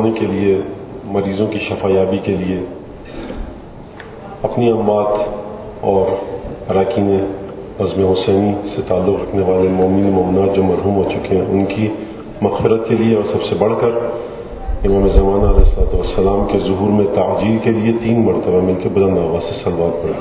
بڑھانے کے لیے، مریضوں کی شفا یابی کے لیے اپنی اموات اور اراکین عزم حسینی سے تعلق رکھنے والے مومن مومنات جو مرحوم ہو چکے ہیں ان کی مغفرت کے لیے، اور سب سے بڑھ کر امام زمانہ علیہ السلام کے ظہور میں تعجیل کے لیے 3 مرتبہ مل کے بلند آواز سے صلوات پڑھیں۔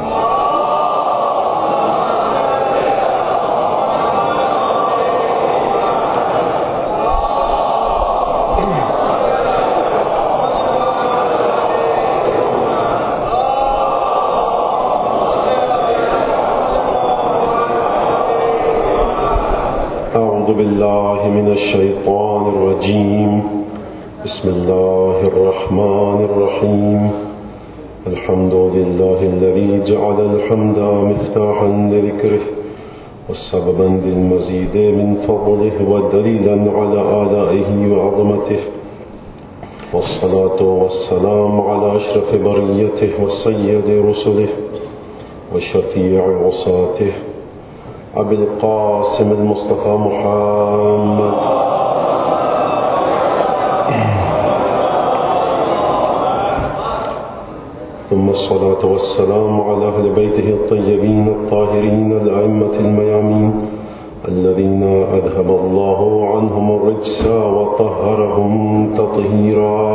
أعوذ بالله من الشيطان الرجيم، بسم الله الرحمن الرحيم، الحمد لله الذي جعل الحمد مفتاحا لذكره وسببا للمزيد من فضله ودليلا على آلائه وعظمته، والصلاة والسلام على أشرف بريته وسيد رسله وشفيع عصاته أبي القاسم المصطفى محمد ثم الصلاة والسلام على أهل بيته الطيبين الطاهرين الأئمة الميامين الذين أذهب الله عنهم الرجس وطهرهم تطهيرا،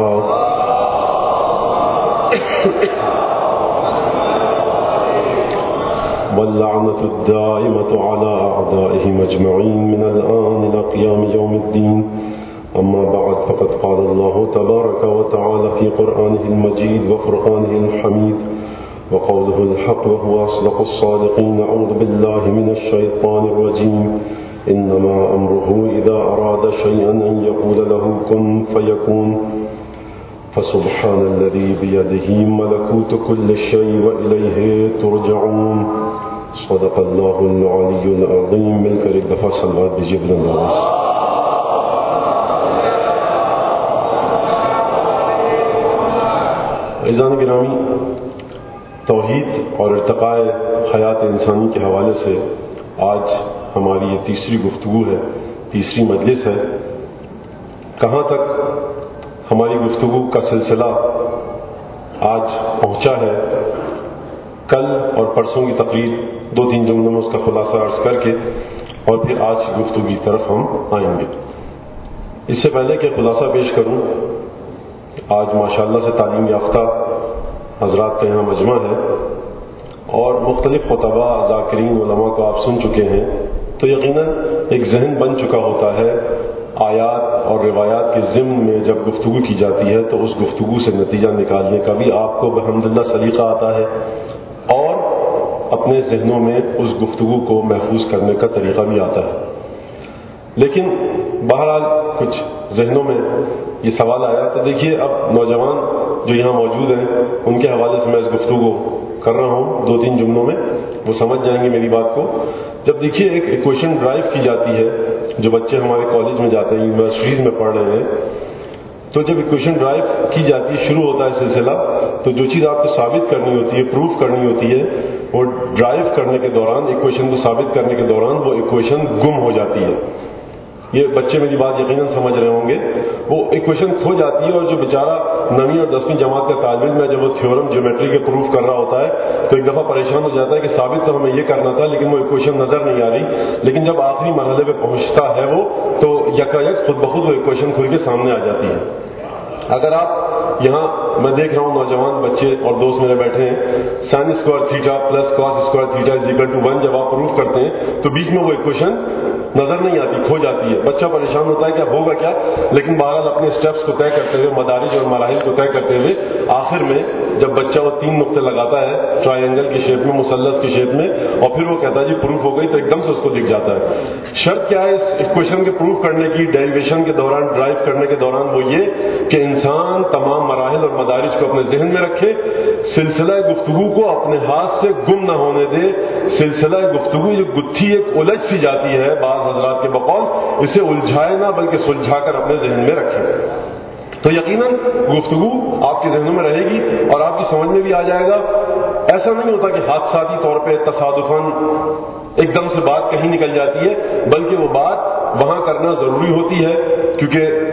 واللعنة الدائمة على أعدائهم أجمعين من الآن إلى قيام يوم الدين. أما بعد، فقد قال الله تبارك وتعالى في قرآنه المجيد وفرقانه الحميد وقوله الحق وهو أصدق الصادقين: أعوذ بالله من الشيطان الرجيم، إنما أمره إذا أراد شيئا أن يقول له كن فيكون، فسبحان الذي بيده ملكوت كل شيء وإليه ترجعون. صدق الله العلي العظيم. مل کر ایک دفعہ صلوات دیجیے بلند آواز سے۔ عزیزان گرامی، توحید اور ارتقاء حیات انسانی کے حوالے سے آج ہماری یہ تیسری گفتگو ہے، تیسری مجلس ہے۔ کہاں تک ہماری گفتگو کا سلسلہ آج پہنچا ہے، کل اور پرسوں کی تقریر 2-3 جملوں میں اس کا خلاصہ عرض کر کے اور پھر آج کی گفتگو کی طرف ہم آئیں گے۔ اس سے پہلے کہ خلاصہ پیش کروں، آج ماشاءاللہ سے تعلیم یافتہ حضرات کا یہاں مجمع ہے اور مختلف خطباء، ذاکرین، علماء کو آپ سن چکے ہیں، تو یقیناً ایک ذہن بن چکا ہوتا ہے آیات اور روایات کے ضمن میں جب گفتگو کی جاتی ہے تو اس گفتگو سے نتیجہ نکالنے کا بھی آپ کو بحمدللہ سلیقہ آتا ہے اور اپنے ذہنوں میں اس گفتگو کو محفوظ کرنے کا طریقہ بھی آتا ہے۔ لیکن بہرحال کچھ ذہنوں میں یہ سوال آیا، تو دیکھیے اب نوجوان جو یہاں موجود ہیں ان کے حوالے سے میں اس گفتگو کر رہا ہوں 2-3 جملوں میں، وہ سمجھ جائیں گے میری بات کو۔ جب دیکھیے ایک ایکویشن ڈرائیو کی جاتی ہے، جو بچے ہمارے کالج میں جاتے ہیں، یونیورسٹیز میں پڑھ رہے ہیں، تو جب ایکویشن ڈرائیو کی جاتی ہے، شروع ہوتا ہے سلسلہ، تو جو چیز آپ کو ثابت کرنی ہوتی ہے، پروف کرنی ہوتی ہے، وہ ڈرائیو کرنے کے دوران، ایکویشن کو ثابت کرنے کے دوران وہ ایکویشن گم ہو جاتی ہے۔ یہ بچے میری بات یقیناً سمجھ رہے ہوں گے، وہ ایکویشن کھو جاتی ہے اور جو بیچارہ 9ویں اور 10ویں جماعت کا طالب علم ہے، جب وہ تھیورم جیومیٹری کے پروف کر رہا ہوتا ہے تو ایک دفعہ پریشان ہو جاتا ہے کہ ثابت تو ہمیں یہ کرنا تھا لیکن وہ ایکویشن نظر نہیں آ رہی، لیکن جب آخری مرحلے پہ پہنچتا ہے وہ تو یکایک خود بخود وہ ایکویشن کھل کے سامنے آ جاتی ہے۔ اگر آپ یہاں میں دیکھ رہا ہوں نوجوان بچے اور دوست میرے بیٹھے ہیں، sin square theta plus cos square theta is equal to 1 جب آپ پروف کرتے ہیں تو بیچ میں وہ ایکویشن نظر نہیں آتی، کھو جاتی ہے، بچہ پریشان ہوتا ہے کہ اب ہوگا کیا، لیکن بہرحال اپنے اسٹیپس کو طے کرتے ہوئے، مدارج اور مراحل کو طے کرتے ہوئے آخر میں جب بچہ وہ 3 نقطے لگاتا ہے ٹرائی اینگل کی شیپ میں، مثلث کی شیپ میں، اور پھر وہ کہتا ہے جی پروف ہو گئی، تو ایک دم سے اس کو دکھ جاتا ہے۔ شرط کیا ہے اس ایکویشن کے پروف کرنے کی، ڈیریویشن کے دوران، ڈرائیو کرنے کے دوران؟ وہ یہ کہ انسان تمام مراحل اور مدارج کو اپنے ذہن میں رکھے، سلسلہ گفتگو کو اپنے ہاتھ سے گم نہ ہونے دے۔ سلسلہ گفتگو یہ گتھی ایک الجھ سی جاتی ہے بعض حضرات کے بقول، اسے الجھائے نہ بلکہ سلجھا کر اپنے ذہن میں رکھے، تو یقیناً گفتگو آپ کے ذہنوں میں رہے گی اور آپ کی سمجھ میں بھی آ جائے گا۔ ایسا نہیں ہوتا کہ حادثاتی طور پہ تصادفاً ایک دم سے بات کہیں نکل جاتی ہے، بلکہ وہ بات وہاں کرنا ضروری ہوتی ہے، کیونکہ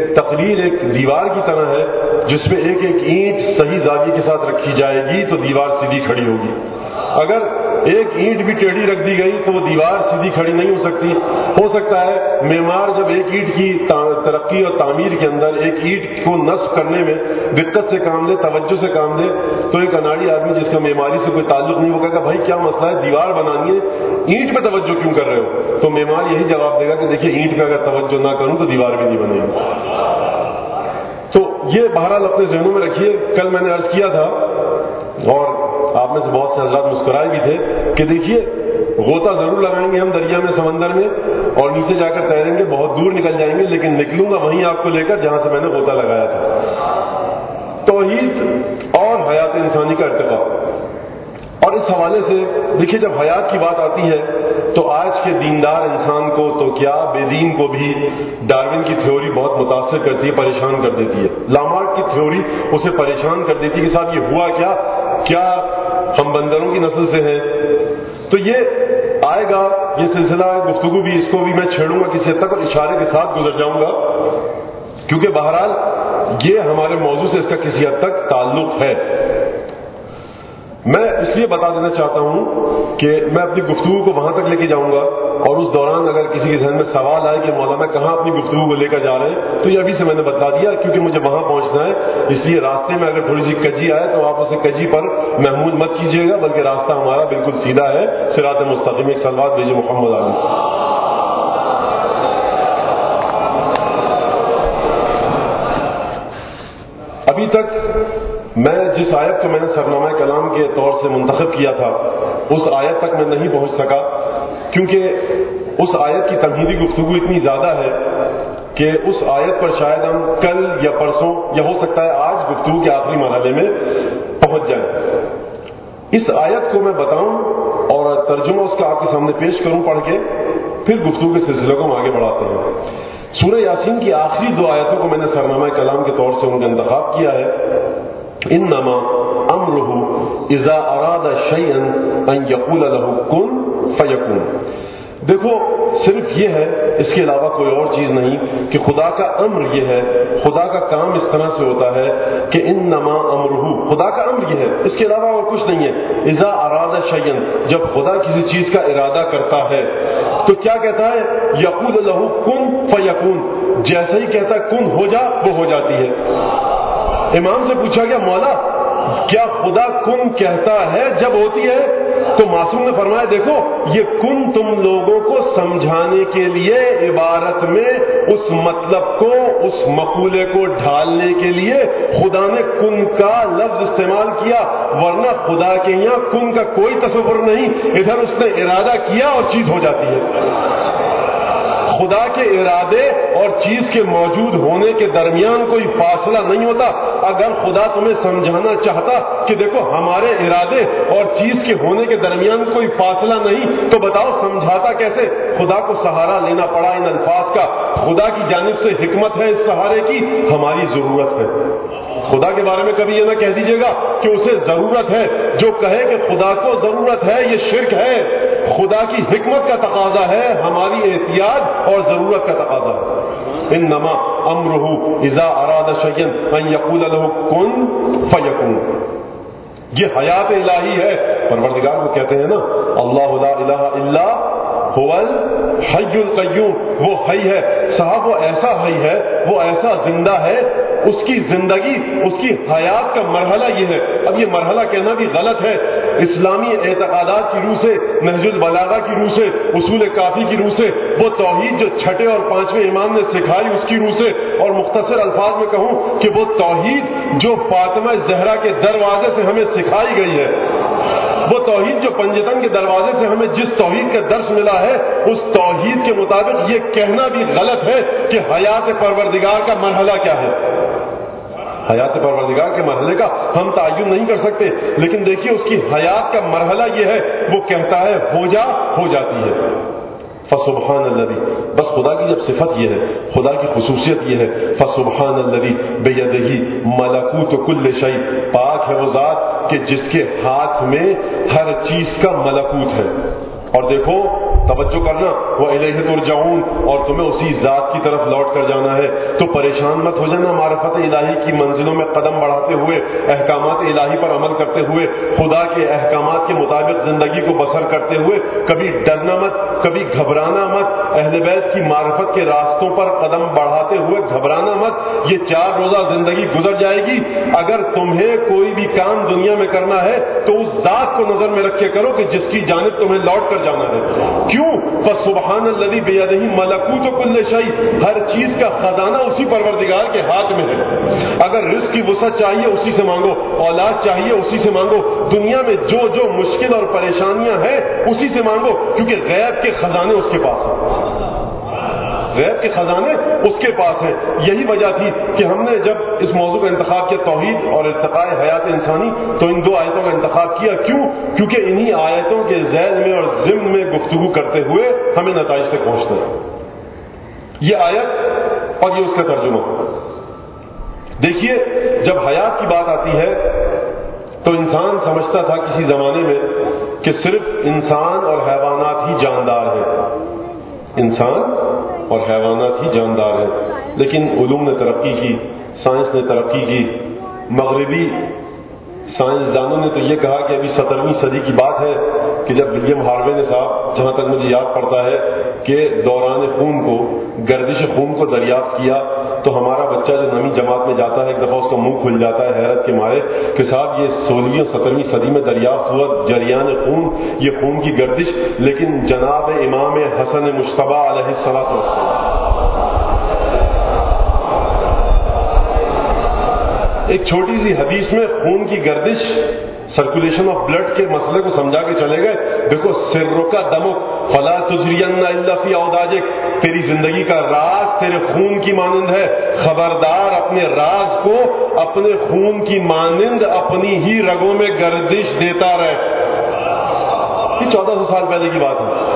تقریر ایک دیوار کی طرح ہے جس میں ایک ایک اینٹ صحیح زاویے کے ساتھ رکھی جائے گی تو دیوار سیدھی کھڑی ہوگی. اگر ایک اینٹ بھی ٹیڑھی رکھ دی گئی تو وہ دیوار سیدھی کھڑی نہیں ہو سکتی. ہو سکتا ہے معمار جب ایک اینٹ کی ترقی اور تعمیر کے اندر ایک اینٹ کو نصب کرنے میں دقت سے کام لے, توجہ سے کام لے, تو ایک اناڑی آدمی جس کا معماری سے کوئی تعلق نہیں ہوگا کہ بھائی کیا مسئلہ ہے, دیوار بنانی ہے, اینٹ پہ توجہ کیوں کر رہے ہو؟ تو معمار یہی جواب دے گا کہ دیکھیے اینٹ پہ اگر توجہ نہ کروں تو دیوار بھی نہیں بنے گی. تو یہ بہرحال اپنے ذہنوں میں رکھیے. کل میں نے عرض کیا تھا اور آپ میں سے بہت سے حضرات مسکرائے بھی تھے کہ دیکھیے غوطہ ضرور لگائیں گے ہم دریا میں, سمندر میں, اور نیچے جا کر تیریں گے, بہت دور نکل جائیں گے, لیکن نکلوں گا وہیں آپ کو لے کر جہاں سے میں نے غوطہ لگایا تھا. توحید اور حیات انسانی کا ارتقاء. اور اس حوالے سے دیکھیے جب حیات کی بات آتی ہے تو آج کے دیندار انسان کو تو کیا بے دین کو بھی ڈارون کی تھیوری بہت متاثر کرتی ہے, پریشان کر دیتی ہے. لامارک کی تھیوری اسے پریشان کر دیتی ہے کہ صاحب یہ ہوا کیا ہم بندروں کی نسل سے ہیں. تو یہ آئے گا, یہ سلسلہ گفتگو بھی, اس کو بھی میں چھیڑوں گا کسی حد تک اور اشارے کے ساتھ گزر جاؤں گا, کیونکہ بہرحال یہ ہمارے موضوع سے اس کا کسی حد تک تعلق ہے. میں اس لیے بتا دینا چاہتا ہوں کہ میں اپنی گفتگو کو وہاں تک لے کے جاؤں گا, اور اس دوران اگر کسی کے ذہن میں سوال آئے کہ مولانا کہاں اپنی گفتگو کو لے کر جا رہے ہیں, تو یہ ابھی سے میں نے بتا دیا کیونکہ مجھے وہاں پہنچنا ہے. اس لیے راستے میں اگر تھوڑی سی کجی آئے تو آپ اسے کجی پر محمول مت کیجیے گا, بلکہ راستہ ہمارا بالکل سیدھا ہے, صراط مستقیم. ایک صلوات بھیجیے محمد علیہ. ابھی تک میں جس آیت کو میں نے سرنامہ کلام کے طور سے منتخب کیا تھا اس آیت تک میں نہیں پہنچ سکا, کیونکہ اس آیت کی تمہیدی گفتگو اتنی زیادہ ہے کہ اس آیت پر شاید ہم کل یا پرسوں یا ہو سکتا ہے آج گفتگو کے آخری مرحلے میں پہنچ جائیں. اس آیت کو میں بتاؤں اور ترجمہ اس کا آپ کے سامنے پیش کروں پڑھ کے, پھر گفتگو کے سلسلے کو ہم آگے بڑھاتے ہیں. سورہ یاسین کی آخری 2 آیتوں کو میں نے سرنامہ کلام کے طور سے ان کا انتخاب کیا ہے. انما امرہ اذا اراد شیئا ان یقول له کن فیکون. دیکھو صرف یہ ہے, اس کے علاوہ کوئی اور چیز نہیں کہ خدا کا امر یہ ہے, خدا کا کام اس طرح سے ہوتا ہے کہ انما امرہ, خدا کا امر یہ ہے, اس کے علاوہ اور کچھ نہیں ہے. اذا اراد شیئا, جب خدا کسی چیز کا ارادہ کرتا ہے تو کیا کہتا ہے؟ یقول له کن فیکون, جیسے ہی کہتا ہے کن ہو جا, وہ ہو جاتی ہے. امام سے پوچھا گیا مولا کیا خدا کن کہتا ہے جب ہوتی ہے؟ تو معصوم نے فرمایا دیکھو یہ کن تم لوگوں کو سمجھانے کے لیے عبارت میں اس مطلب کو, اس مقولے کو ڈھالنے کے لیے خدا نے کن کا لفظ استعمال کیا, ورنہ خدا کے یہاں کن کا کوئی تصور نہیں. ادھر اس نے ارادہ کیا اور چیز ہو جاتی ہے. خدا کے ارادے اور چیز کے موجود ہونے کے درمیان کوئی فاصلہ نہیں ہوتا. اگر خدا تمہیں سمجھانا چاہتا کہ دیکھو ہمارے ارادے اور چیز کے ہونے کے درمیان کوئی فاصلہ نہیں, تو بتاؤ سمجھاتا کیسے؟ خدا کو سہارا لینا پڑا ان الفاظ کا. خدا کی جانب سے حکمت ہے اس سہارے کی, ہماری ضرورت ہے. خدا کے بارے میں کبھی یہ نہ کہہ دیجیے گا کہ اسے ضرورت ہے. جو کہے کہ خدا کو ضرورت ہے یہ شرک ہے. خدا کی حکمت کا تقاضا ہے, ہماری احتیاط اور ضرورت کا تقاضا ہے. انما امرہ اذا اراد شیئا ان یقول له کن فیکون. یہ حیات الہی ہے. پروردگار کو کہتے ہیں نا اللہ لا الہ الا هو الحی القیوم, وہ حی ہے. صاحب وہ ایسا حی ہے, وہ ایسا زندہ ہے, اس کی زندگی, اس کی حیات کا مرحلہ یہ ہے. اب یہ مرحلہ کہنا بھی غلط ہے. اسلامی اعتقادات کی روح سے, نہج البلاغہ کی روح سے, اصول کافی کی روح سے, وہ توحید جو چھٹے اور 5ویں امام نے سکھائی اس کی روح سے, اور مختصر الفاظ میں کہوں کہ وہ توحید جو فاطمہ زہرا کے دروازے سے ہمیں سکھائی گئی ہے, وہ توحید جو پنجتن کے دروازے سے ہمیں جس توحید کا درس ملا ہے, اس توحید کے مطابق یہ کہنا بھی غلط ہے کہ حیات پروردگار کا مرحلہ کیا ہے. حیات پروردگار کے مرحلے کا ہم تعین نہیں کر سکتے, لیکن دیکھیے اس کی حیات کا مرحلہ یہ ہے, وہ کہتا ہے ہو جا, ہو جاتی ہے. فسبحان الذی, بس خدا کی جب صفت یہ ہے, خدا کی خصوصیت یہ ہے, فسبحان الذی بیدہ ملکوت کل شیء, پاک ہے وہ ذات کہ جس کے ہاتھ میں ہر چیز کا ملکوت ہے. اور دیکھو توجہ کرنا وَإِلَيْهِ تُرْجَعُونَ، اور تمہیں اسی ذات کی طرف لوٹ کر جانا ہے. تو پریشان مت ہو جانا معرفت الہی کی منزلوں میں قدم بڑھاتے ہوئے، احکامات الہی پر عمل کرتے ہوئے، خدا کے احکامات کے مطابق زندگی کو بسر کرتے ہوئے کبھی ڈرنا مت، کبھی گھبرانا مت. اہل بیت کی معرفت کے راستوں پر قدم بڑھاتے ہوئے گھبرانا مت. یہ 4 روزہ زندگی گزر جائے گی. اگر تمہیں کوئی بھی کام دنیا میں کرنا ہے تو اس ذات کو نظر میں رکھ کے کرو کہ جس کی جانب تمہیں لوٹ کر جانا ہے. کیوں؟ فسبحان الذی بیدہ ملکوت کل شیء، ہر چیز کا خزانہ اسی پروردگار کے ہاتھ میں ہے. اگر رزق کی وسعت چاہیے اسی سے مانگو، اولاد چاہیے اسی سے مانگو، دنیا میں جو جو مشکل اور پریشانیاں ہیں اسی سے مانگو، کیونکہ غیب کے خزانے اس کے پاس ہیں. غیب کے خزانے اس کے پاس ہیں. یہی وجہ تھی کہ ہم نے جب اس موضوع کا انتخاب کیا، توحید اور ارتقاء حیات انسانی، تو ان 2 آیتوں کا انتخاب کیا. کیوں؟ کیونکہ انہی آیتوں کے ذیل میں اور ضمن میں گفتگو کرتے ہوئے ہمیں نتائج تک پہنچنا ہے. یہ آیت اور یہ اس کا ترجمہ. دیکھیے، جب حیات کی بات آتی ہے تو انسان سمجھتا تھا کسی زمانے میں کہ صرف انسان اور حیوانات ہی جاندار ہیں. انسان اور حیوانات ہی جاندار ہیں. لیکن علوم نے ترقی کی، سائنس نے ترقی کی. مغربی سائنسدانوں نے تو یہ کہا کہ ابھی 17ویں صدی کی بات ہے کہ جب ولیم ہاروے نے صاحب، جہاں تک مجھے یاد پڑتا ہے، کہ دوران خون کو، گردش خون کو دریافت کیا تو ہمارا بچہ جو 9ویں جماعت میں جاتا ہے ایک دفعہ اس کا منہ کھل جاتا ہے حیرت کے مارے کہ صاحب یہ 16ویں اور 17ویں صدی میں دریافت ہوا جریان خون، یہ خون کی گردش. لیکن جناب امام حسن مجتبی علیہ السلام ایک چھوٹی سی حدیث میں خون کی گردش، سرکولیشن آف بلڈ کے مسئلے کو سمجھا کے چلے گئے. دیکھو، سرک دمک فلا تجرین الا فی اوداجک، تیری زندگی کا راز تیرے خون کی مانند ہے. خبردار اپنے راز کو اپنے خون کی مانند اپنی ہی رگوں میں گردش دیتا رہے. یہ 1400 سال پہلے کی بات ہے.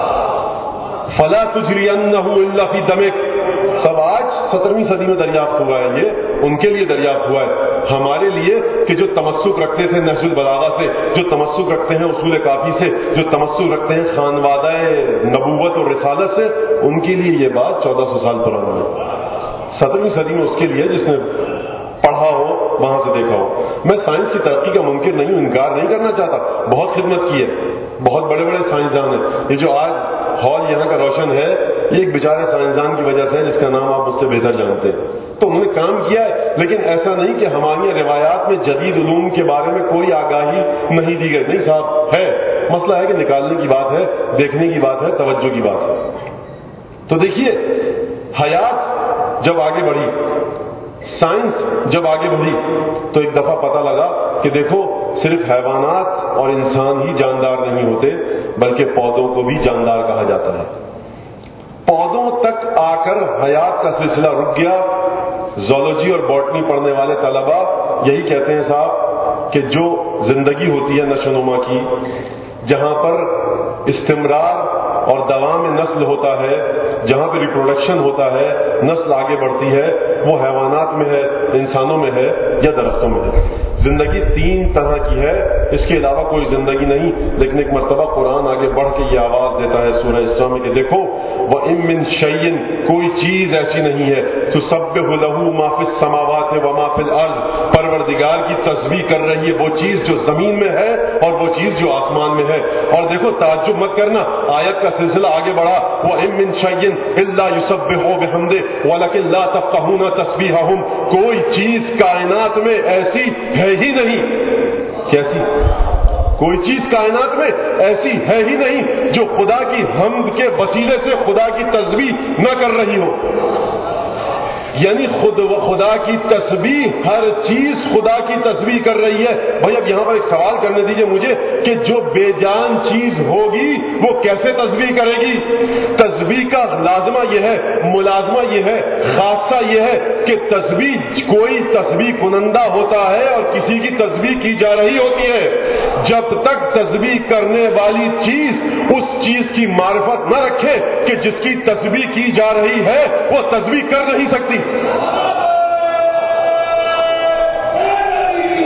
فلا تجرینہ الا فی دمک. سب آج 17ویں صدی میں دریافت ہوا ہے. یہ ان کے لیے دریافت ہوا ہے. ہمارے لیے کہ جو تمسک رکھتے تھے نہج البلاغہ سے، جو تمسک رکھتے ہیں اصول کافی سے، جو تمسک رکھتے ہیں خانوادہ نبوت اور رسالت سے، ان کے لیے یہ بات 1400 سال پرانی ہے. 17ویں صدی میں اس کے لیے جس نے پڑھا ہو، وہاں سے دیکھا ہو. میں سائنس کی ترقی کا منکر نہیں ہوں، انکار نہیں کرنا چاہتا. بہت خدمت کی ہے، بہت بڑے بڑے سائنسدان ہیں. یہ جو آج ہال یہاں کا روشن ہے، یہ ایک بیچارے سائنسدان کی وجہ سے ہے جس کا نام آپ مجھ سے بہتر جانتے ہیں. تو انہوں نے کام کیا ہے، لیکن ایسا نہیں کہ ہماری روایات میں جدید علوم کے بارے میں کوئی آگاہی نہیں دی گئی. نہیں صاحب، ہے. مسئلہ ہے کہ نکالنے کی بات ہے، دیکھنے کی بات ہے، توجہ کی بات ہے. تو دیکھیے، حیات جب آگے بڑھی، سائنس جب آگے بڑھی، تو ایک دفعہ پتہ لگا کہ دیکھو، صرف حیوانات اور انسان ہی جاندار نہیں ہوتے، بلکہ پودوں کو بھی جاندار کہا جاتا ہے. پودوں تک آ کر حیات کا سلسلہ رک گیا. زولوجی اور باٹنی پڑھنے والے طلباء یہی کہتے ہیں صاحب کہ جو زندگی ہوتی ہے نشو و نما کی، جہاں پر استمرار اور دوام نسل ہوتا ہے، جہاں پہ ریپروڈکشن ہوتا ہے، نسل آگے بڑھتی ہے، وہ حیوانات میں ہے، انسانوں میں ہے یا درختوں میں ہے. زندگی 3 طرح کی ہے، اس کے علاوہ کوئی زندگی نہیں. لیکن ایک مرتبہ قرآن آگے بڑھ کے یہ آواز دیتا ہے سورہ اسراء میں کہ دیکھو، وَإِن مِّن شَيْءٍ، کوئی چیز ایسی نہیں ہے، تُسَبِّحُ لَهُ مَا فِي السَّمَاوَاتِ وَمَا فِي الْأَرْضِ، پروردگار کی تسبیح کر رہی ہے وہ چیز جو زمین میں ہے اور وہ چیز جو آسمان میں ہے. اور دیکھو، تعجب مت کرنا، آیت کا سلسلہ آگے بڑھا، وَإِن مِّن شَيْءٍ إِلَّا يُسَبِّحُ بِحَمْدِهِ وَلَكِن لَّا تَفْقَهُونَ تَسْبِيحَهُمْ، کوئی چیز کائنات میں ایسی ہے ہی نہیں. کیسی؟ کوئی چیز کائنات میں ایسی ہے ہی نہیں جو خدا کی حمد کے وسیلے سے خدا کی تسبیح نہ کر رہی ہو. یعنی خدا کی تسبیح، ہر چیز خدا کی تسبیح کر رہی ہے. بھائی اب یہاں پر ایک سوال کرنے دیجئے مجھے کہ جو بے جان چیز ہوگی وہ کیسے تسبیح کرے گی؟ تسبیح کا لازمہ یہ ہے، ملازمہ یہ ہے، خاصہ یہ ہے کہ تسبیح، کوئی تسبیح کنندہ ہوتا ہے اور کسی کی تسبیح کی جا رہی ہوتی ہے. جب تک تسبیح کرنے والی چیز اس چیز کی معرفت نہ رکھے کہ جس کی تسبیح کی جا رہی ہے، وہ تسبیح کر نہیں سکتی.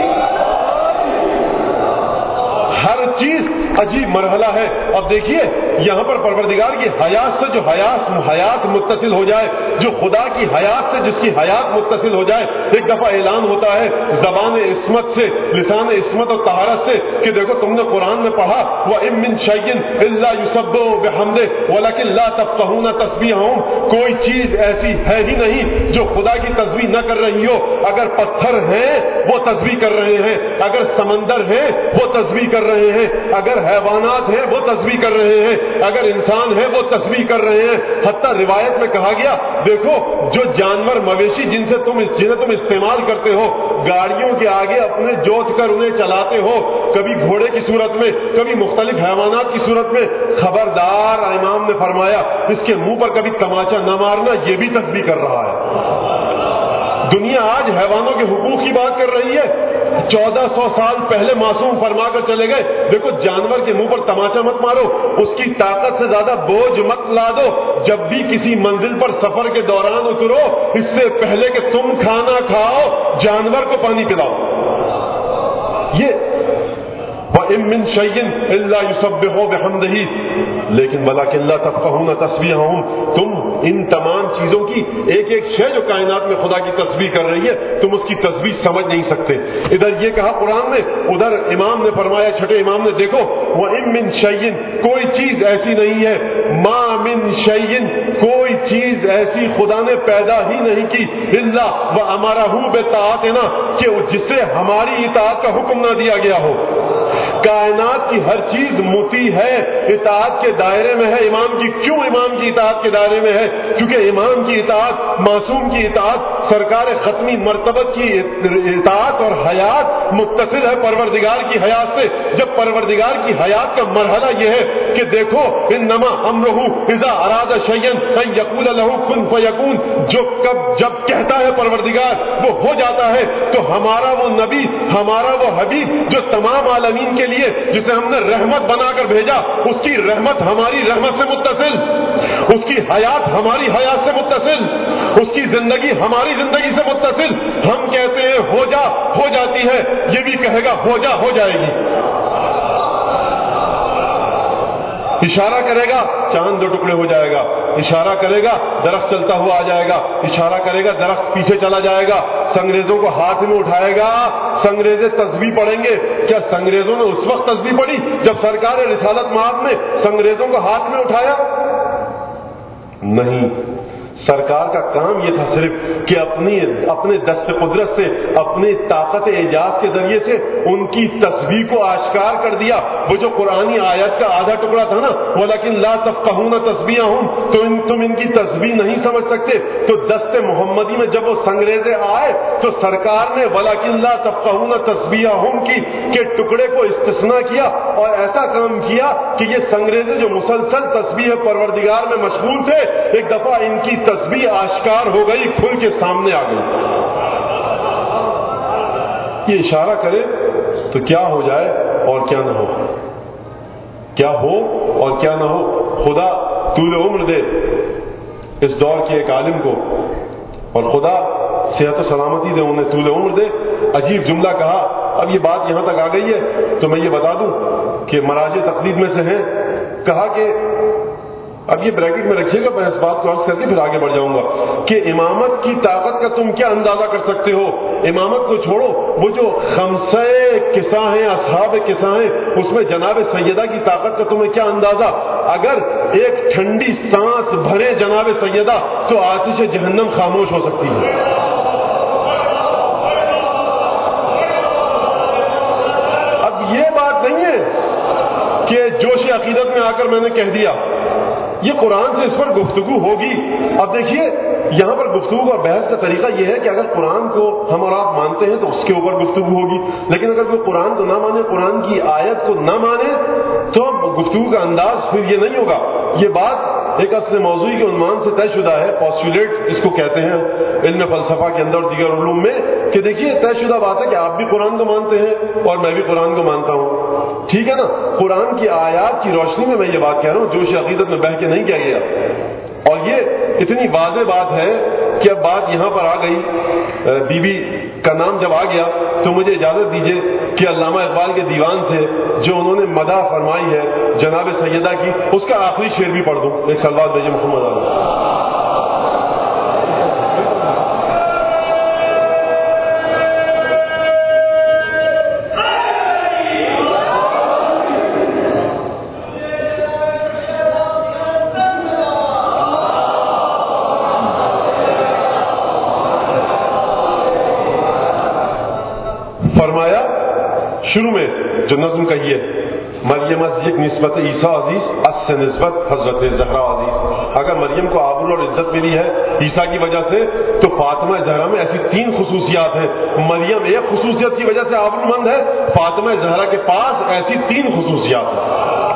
ہر چیز عجیب مرحلہ ہے. اب دیکھیے، یہاں پر پروردگار کی حیات سے جو حیات متصل ہو جائے، جو خدا کی حیات سے جس کی حیات متصل ہو جائے، ایک دفعہ اعلان ہوتا ہے زبان عصمت سے، لسان عصمت اور طہارت سے کہ دیکھو تم نے قرآن میں پڑھا وَإِن مِّن شَيْءٍ إِلَّا يُسَبِّحُ بِحَمْدِهِ وَلَكِن لَّا تَفْقَهُونَ تَسْبِيحَهُم، کوئی چیز ایسی ہے ہی نہیں جو خدا کی تسبیح نہ کر رہی ہو۔ اگر پتھر ہیں وہ تسبیح کر رہے ہیں، اگر سمندر ہیں وہ تسبیح کر رہے ہیں، اگر حیوانات ہیں وہ تسبیح کر رہے ہیں، اگر انسان ہے وہ تسبیح کر رہے ہیں۔ حتیٰ روایت میں کہا گیا دیکھو جو جانور مویشی جنہیں تم استعمال کرتے ہو، گاڑیوں کے آگے اپنے جوت کر انہیں چلاتے ہو، کبھی گھوڑے کی صورت میں، کبھی مختلف حیوانات کی صورت میں، خبردار امام نے فرمایا اس کے منہ پر کبھی تماچا نہ مارنا، یہ بھی تسبیح کر رہا ہے۔ دنیا آج حیوانوں کے حقوق کی بات کر رہی ہے، 1400 سال پہلے معصوم فرما کر چلے گئے دیکھو جانور کے منہ پر تماچا مت مارو، اس کی طاقت سے زیادہ بوجھ مت لا دو، جب بھی کسی منزل پر سفر کے دوران اترو اس سے پہلے کہ تم کھانا کھاؤ جانور کو پانی پلاؤ۔ یہ وَإِن مِّن شَيْءٍ إِلَّا يُسَبِّحُ بِحَمْدِهِ لیکن وَلَكِن لَّا تَفْقَهُونَ تَسْبِيحَهُم، تم ان تمام چیزوں کی ایک ایک شے جو کائنات میں خدا کی تسبیح کر رہی ہے تم اس کی تسبیح سمجھ نہیں سکتے۔ ادھر یہ کہا قرآن نے، ادھر امام نے فرمایا، چھٹے امام نے، دیکھو وَإِن مِّن شَيْءٍ، کوئی چیز ایسی نہیں ہے، مَا مِن شَيْءٍ، کوئی چیز ایسی خدا نے پیدا ہی نہیں کی، إِلَّا وَأَمَرَهُ بِطَاعَتِنَا، کہ جسے ہماری اطاعت کا حکم نہ دیا گیا ہو۔ کائنات کی ہر چیز مطیع ہے، اطاعت کے دائرے میں ہے۔ امام کی کیوں امام کی اطاعت کے دائرے میں ہے؟ کیونکہ امام کی اطاعت، معصوم کی اطاعت، سرکار ختمی مرتبت کی اطاعت اور حیات متصل ہے پروردگار کی حیات سے۔ جب پروردگار کی حیات کا مرحلہ یہ ہے کہ دیکھو انما امرہ اذا اراد شیئا ان یقول له کن فیکون، جب کہتا ہے پروردگار وہ ہو جاتا ہے۔ تو ہمارا وہ نبی، ہمارا وہ حبیب جو تمام عالمین کے لیے جسے ہم نے رحمت بنا کر بھیجا، اس کی رحمت ہماری رحمت سے متصل، اس کی حیات ہماری حیات سے متصل، اس کی زندگی ہماری زندگی سے متصل۔ ہم کہتے ہیں ہو جا، ہو جاتی ہے، یہ بھی کہے گا ہو جا، ہو جائے گی۔ اشارہ کرے گا چاند 2 ٹکڑے ہو جائے گا، اشارہ کرے گا درخت چلتا ہوا آ جائے گا، اشارہ کرے گا درخت پیچھے چلا جائے گا، سنگریزوں کو ہاتھ میں اٹھائے گا، سنگریزے تسبیح پڑھیں گے۔ کیا سنگریزوں نے اس وقت تسبیح پڑھی جب سرکار رسالت مآب نے سنگریزوں کو ہاتھ میں اٹھایا؟ نہیں، سرکار کا کام یہ تھا صرف کہ اپنے دست قدرت سے، اپنی طاقت اعجاز کے ذریعے سے ان کی تسبیح کو آشکار کر دیا۔ وہ جو قرآنی آیت کا آدھا ٹکڑا تھا نا، وَلَكِن لَّا تَفْقَهُونَ تَسْبِيحَهُم، تو تم ان کی تسبیح نہیں سمجھ سکتے۔ تو دست محمدی میں جب وہ سنگریزے آئے تو سرکار نے وَلَكِن لَّا تَفْقَهُونَ تَسْبِيحَهُم کی کے ٹکڑے کو استثناء کیا اور ایسا کام کیا کہ یہ سنگریزے جو مسلسل تسبیح پروردگار میں مشغول تھے، ایک دفعہ ان کی تسبیح آشکار ہو گئی، کھل کے سامنے آ گئی۔ یہ اشارہ کرے تو کیا ہو جائے اور کیا نہ ہو، کیا ہو اور کیا نہ ہو۔ خدا طول عمر دے اس دور کے ایک عالم کو، اور خدا صحت و سلامتی دے انہیں، طول عمر دے۔ عجیب جملہ کہا، اب یہ بات یہاں تک آ گئی ہے تو میں یہ بتا دوں کہ مراجع تقلید میں سے ہیں، کہا کہ اب یہ بریکٹ میں رکھیے گا، میں اس بات کو عرض کر کے پھر آگے بڑھ جاؤں گا کہ امامت کی طاقت کا تم کیا اندازہ کر سکتے ہو؟ امامت کو چھوڑو، وہ جو خمسہ قصہ ہیں، اصحاب قصہ ہیں، اس میں جناب سیدہ کی طاقت کا تمہیں کیا اندازہ؟ اگر ایک ٹھنڈی سانس بھرے جناب سیدہ تو آتش جہنم خاموش ہو سکتی ہے۔ اب یہ بات نہیں ہے کہ جوش عقیدت میں آ کر میں نے کہہ دیا، یہ قرآن سے اس پر گفتگو ہوگی۔ اب دیکھیے یہاں پر گفتگو اور بحث کا طریقہ یہ ہے کہ اگر قرآن کو ہم اور آپ مانتے ہیں تو اس کے اوپر گفتگو ہوگی، لیکن اگر کوئی قرآن کو نہ مانے، قرآن کی آیت کو نہ مانے، تو گفتگو کا انداز پھر یہ نہیں ہوگا۔ یہ بات ایک اصل موضوعی کے عنوان سے طے شدہ ہے، پوسٹولیٹ اس کو کہتے ہیں علم فلسفہ کے اندر دیگر علوم میں، کہ دیکھیے طے شدہ بات ہے کہ آپ بھی قرآن کو مانتے ہیں اور میں بھی قرآن کو مانتا ہوں، ٹھیک ہے نا؟ قرآن کی آیات کی روشنی میں یہ بات کہہ رہا ہوں، جوش عقیدت میں بہہ کے نہیں کیا گیا۔ اور یہ اتنی واضح بات ہے کہ اب بات یہاں پر آ گئی، بی بی کا نام جب آ گیا تو مجھے اجازت دیجیے کہ علامہ اقبال کے دیوان سے جو انہوں نے مدح فرمائی ہے جناب سیدہ کی، اس کا آخری شعر بھی پڑھ دوں. ایک صلوات بھیجیں محمد علیہ. فرمایا شروع میں جو نظم کہی ہے، مریم از یک نسبت عیسیٰ عزیز از سے نسبت حضرت زہرا عزیز. اگر مریم کو آبرو اور عزت ملی ہے عیسیٰ کی وجہ سے تو فاطمہ زہرا میں ایسی 3 خصوصیات ہیں. مریم ایک خصوصیت کی وجہ سے آبرومند ہے، فاطمہ زہرا کے پاس ایسی 3 خصوصیات ہیں.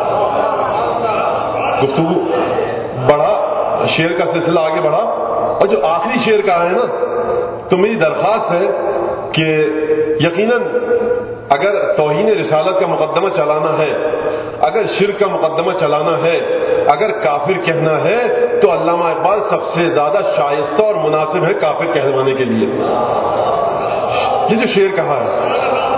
گفتگو بڑھا، شعر کا سلسلہ آگے بڑھا، اور جو آخری شعر کہا ہے نا، تو میری درخواست ہے کہ یقیناً اگر توہین رسالت کا مقدمہ چلانا ہے، اگر شرک کا مقدمہ چلانا ہے، اگر کافر کہنا ہے، تو علامہ اقبال سب سے زیادہ شائستہ اور مناسب ہے کافر کہلوانے کے لیے. یہ جو شعر کہا ہے،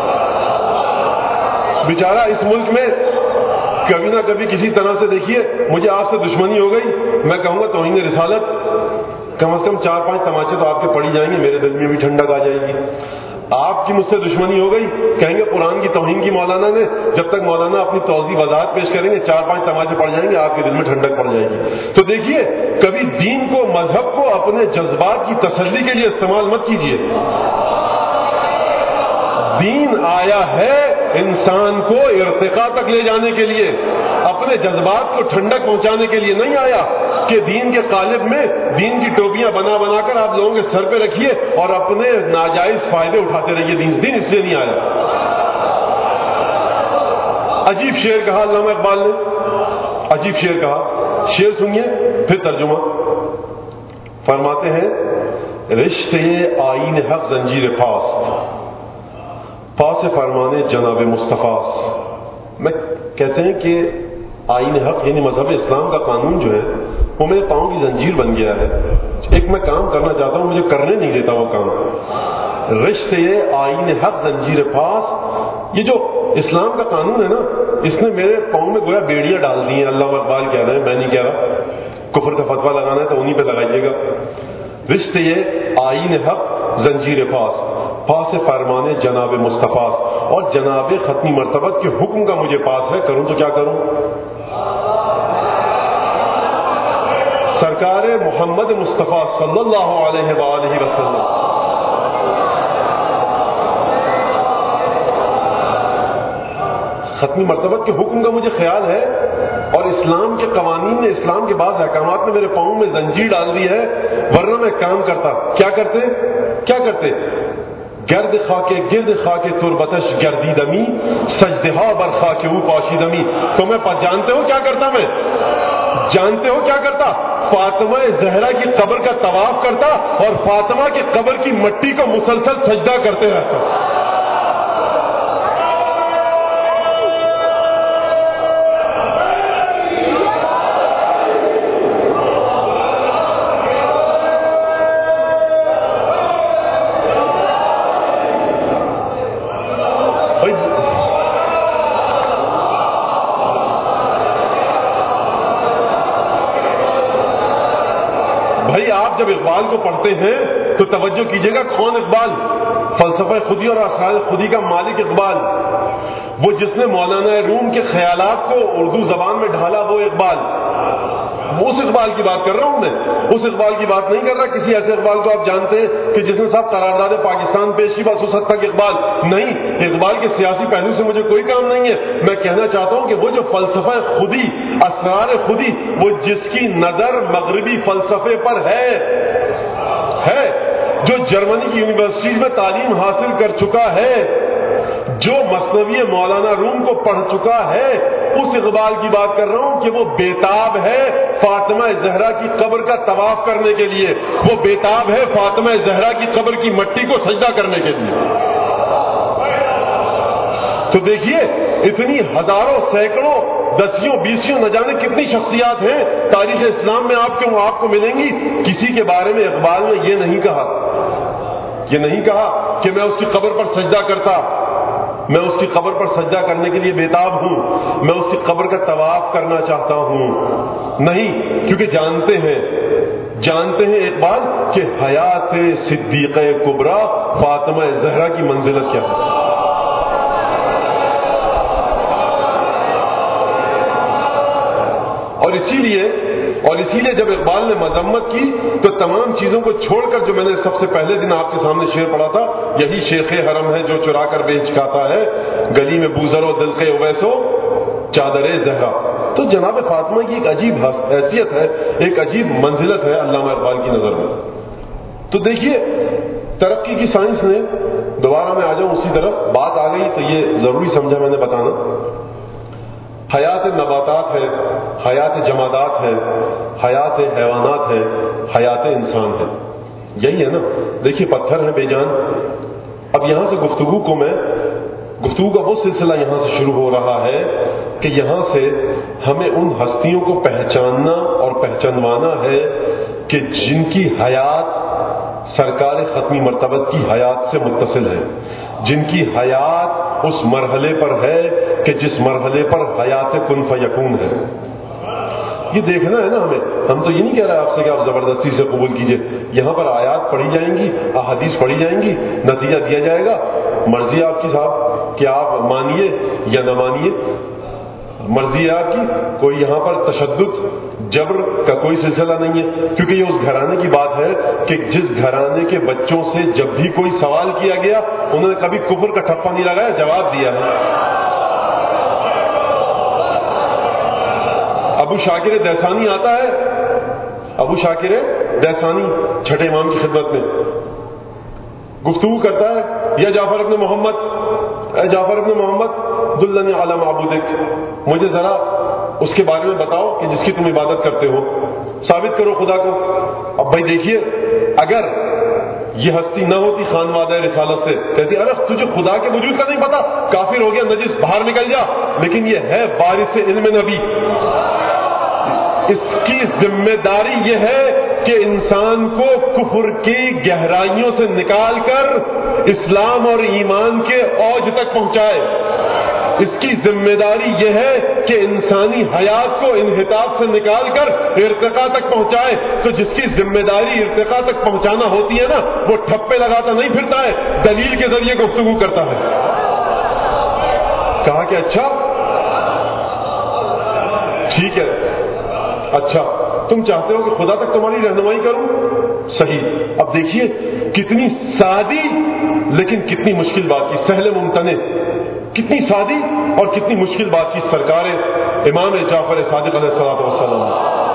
بیچارہ اس ملک میں کبھی نہ کبھی کسی طرح سے دیکھیے مجھے آپ سے دشمنی ہو گئی، میں کہوں گا توہین رسالت، کم از کم 4-5 تماچے تو آپ کے پڑی جائیں گے، میرے دل میں بھی ٹھنڈک آ جائے گی. آپ کی مجھ سے دشمنی ہو گئی، کہیں گے قرآن کی توہین کی مولانا نے، جب تک مولانا اپنی توضیح وضاحت پیش کریں گے 4-5 تماچے پڑ جائیں گے، آپ کے دل میں ٹھنڈک پڑ جائے گی. تو دیکھیے کبھی دین کو، مذہب کو اپنے جذبات کی تسلی کے لیے استعمال مت کیجیے. دین آیا ہے انسان کو ارتقاء تک لے جانے کے لیے، اپنے جذبات کو ٹھنڈک پہنچانے کے لیے نہیں آیا کہ دین کے قالب میں دین کی ٹوپیاں بنا بنا کر آپ لوگوں کے سر پہ رکھیے اور اپنے ناجائز فائدے اٹھاتے رہیے. دین اس لیے نہیں آیا. عجیب شعر کہا علامہ اقبال نے، عجیب شعر کہا. شعر سنیے پھر ترجمہ. فرماتے ہیں رشتے آئین حق زنجیر پاس فرمانے جناب مصطفیٰ. میں کہتے ہیں کہ آئین حق یعنی مذہب اسلام کا قانون جو ہے وہ میرے پاؤں کی زنجیر بن گیا ہے. ایک میں کام کرنا چاہتا ہوں، مجھے کرنے نہیں دیتا وہ کام. رشتے آئین حق زنجیر پاس، یہ جو اسلام کا قانون ہے نا، اس نے میرے پاؤں میں گویا بیڑیاں ڈال دی ہیں. علامہ اقبال کہہ رہے ہیں، میں نہیں کہہ رہا. کفر کا فتویٰ لگانا ہے تو انہی پہ لگائیے گا. رشتے آئین حق زنجیر پاس فرمانے جناب مصطفیٰ، اور جناب ختمی مرتبت کے حکم کا مجھے پاس ہے، کروں تو کیا کروں. سرکار محمد مصطفیٰ صلی اللہ علیہ وآلہ وسلم ختمی مرتبت کے حکم کا مجھے خیال ہے، اور اسلام کے قوانین نے، اسلام کے بعض احکامات نے میرے پاؤں میں زنجیر ڈال دی ہے، ورنہ میں کام کرتا. کیا کرتے گرد خاک تربتش گردی دمی سجدہا بر خاک او پاشی دمی. تو میں جانتے ہو کیا کرتا، میں جانتے ہو کیا کرتا؟ فاطمہ زہرا کی قبر کا طواف کرتا اور فاطمہ کی قبر کی مٹی کو مسلسل سجدہ کرتے رہتا. جب اقبال کو پڑھتے ہیں تو توجہ کیجئے گا، کون اقبال؟ فلسفہ خودی اور اسرار خودی کا مالک اقبال، وہ جس نے مولانا روم کے خیالات کو اردو زبان میں ڈھالا، وہ اقبال. اس اقبال کی بات کر رہا ہوں میں، اس اقبال کی بات نہیں کر رہا کسی ایسے اقبال کو آپ جانتے ہیں کہ جس نے صاحب قرارداد پاکستان پیش کی، بس اس حد تک اقبال نہیں. اقبال کے سیاسی پہلو سے مجھے کوئی کام نہیں ہے. میں کہنا چاہتا ہوں کہ وہ جو فلسفہ خودی، اسرار خودی، وہ جس کی نظر مغربی فلسفے پر ہے، جو جرمنی کی یونیورسٹیز میں تعلیم حاصل کر چکا ہے، جو مثنوی مولانا روم کو پڑھ چکا ہے، اس اقبال کی بات کر رہا ہوں کہ وہ بیتاب ہے فاطمہ زہرا کی قبر کا طواف کرنے کے لیے، وہ بیتاب ہے فاطمہ زہرا کی قبر کی مٹی کو سجدہ کرنے کے لیے. تو دیکھیے اتنی ہزاروں، سینکڑوں، دسیوں، بیسیوں، نہ جانے کتنی شخصیات ہیں تاریخ اسلام میں آپ کو ملیں گی. کسی کے بارے میں اقبال نے یہ نہیں کہا کہ میں اس کی قبر پر سجدہ کرتا. میں اس کی قبر پر سجدہ کرنے کے لیے بےتاب ہوں، میں اس کی قبر کا طواف کرنا چاہتا ہوں، نہیں، کیونکہ جانتے ہیں اقبال کہ حیات صدیقہ کبریٰ فاطمہ زہرا کی منزلت کیا ہے۔ اور اسی لیے جب اقبال نے مذمت کی تو تمام چیزوں کو چھوڑ کر، جو میں نے سب سے پہلے دن آپ کے سامنے شعر پڑھا تھا، یہی شیخ حرم ہے جو چرا کر بیچ کھاتا ہے، گلی میں بوزر و دل کے اویسو چادر زہرا۔ تو جناب فاطمہ کی ایک عجیب حیثیت ہے، ایک عجیب منزلت ہے علامہ اقبال کی نظر میں۔ تو دیکھیے ترقی کی سائنس نے، دوبارہ میں آ جاؤں اسی طرف، بات آ گئی تو یہ ضروری سمجھا میں نے بتانا، حیات نباتات ہے، حیات جمادات ہے، حیات حیوانات ہے، حیات انسان ہے، یہی ہے نا۔ دیکھیے پتھر ہے بے جان۔ اب یہاں سے گفتگو کا وہ سلسلہ یہاں سے شروع ہو رہا ہے کہ یہاں سے ہمیں ان ہستیوں کو پہچاننا اور پہچانوانا ہے کہ جن کی حیات سرکار ختمی مرتبت کی حیات سے متصل ہے، جن کی حیات اس مرحلے پر ہے کہ جس مرحلے پر حیات کن فیکون ہے۔ یہ دیکھنا ہے نا ہمیں، ہم تو یہ نہیں کہہ رہے آپ سے کہ آپ زبردستی سے قبول کیجئے، یہاں پر آیات پڑھی جائیں گی، احادیث پڑھی جائیں گی، نتیجہ دیا جائے گا، مرضی آپ کی صاحب کہ آپ مانیے یا نہ مانیے، مرضی ہے آپ کی، کوئی یہاں پر تشدد جبر کا کوئی سلسلہ نہیں ہے، کیونکہ یہ اس گھرانے کی بات ہے کہ جس گھرانے کے بچوں سے جب بھی کوئی سوال کیا گیا انہوں نے کبھی کفر کا ٹھپا نہیں لگایا، جواب دیا ہے۔ ابو شاکر دیسانی آتا ہے، ابو شاکر دیسانی چھٹے امام کی خدمت میں گفتگو کرتا ہے، یا جعفر ابن محمد، اے جعفر ابن محمد دلنی علی معبودک، مجھے ذرا اس کے بارے میں بتاؤ کہ جس کی تم عبادت کرتے ہو، ثابت کرو خدا کو۔ اب بھائی دیکھیے، اگر یہ ہستی نہ ہوتی خانوادہ رسالت سے، کہتی ارے تجھے خدا کے وجود کا نہیں پتا، کافر ہو گیا، نجس، باہر نکل جا، لیکن یہ ہے وارث علم نبی، اس کی ذمہ داری یہ ہے کہ انسان کو کفر کی گہرائیوں سے نکال کر اسلام اور ایمان کے اوج تک پہنچائے۔ اس کی ذمہ داری یہ ہے کہ انسانی حیات کو انحطاط سے نکال کر ارتقاء تک پہنچائے۔ تو جس کی ذمہ داری ارتقاء تک پہنچانا ہوتی ہے نا، وہ ٹھپے لگاتا نہیں پھرتا ہے، دلیل کے ذریعے گفتگو کرتا ہے۔ کہا کہ اچھا ٹھیک ہے، اچھا تم چاہتے ہو کہ خدا تک تمہاری رہنمائی کروں، صحیح۔ اب دیکھیے کتنی سادی لیکن کتنی مشکل بات کی، سہل ممتنع، کتنی سادی اور کتنی مشکل بات کی سرکار امام جعفر صادق علیہ الصلوۃ والسلام۔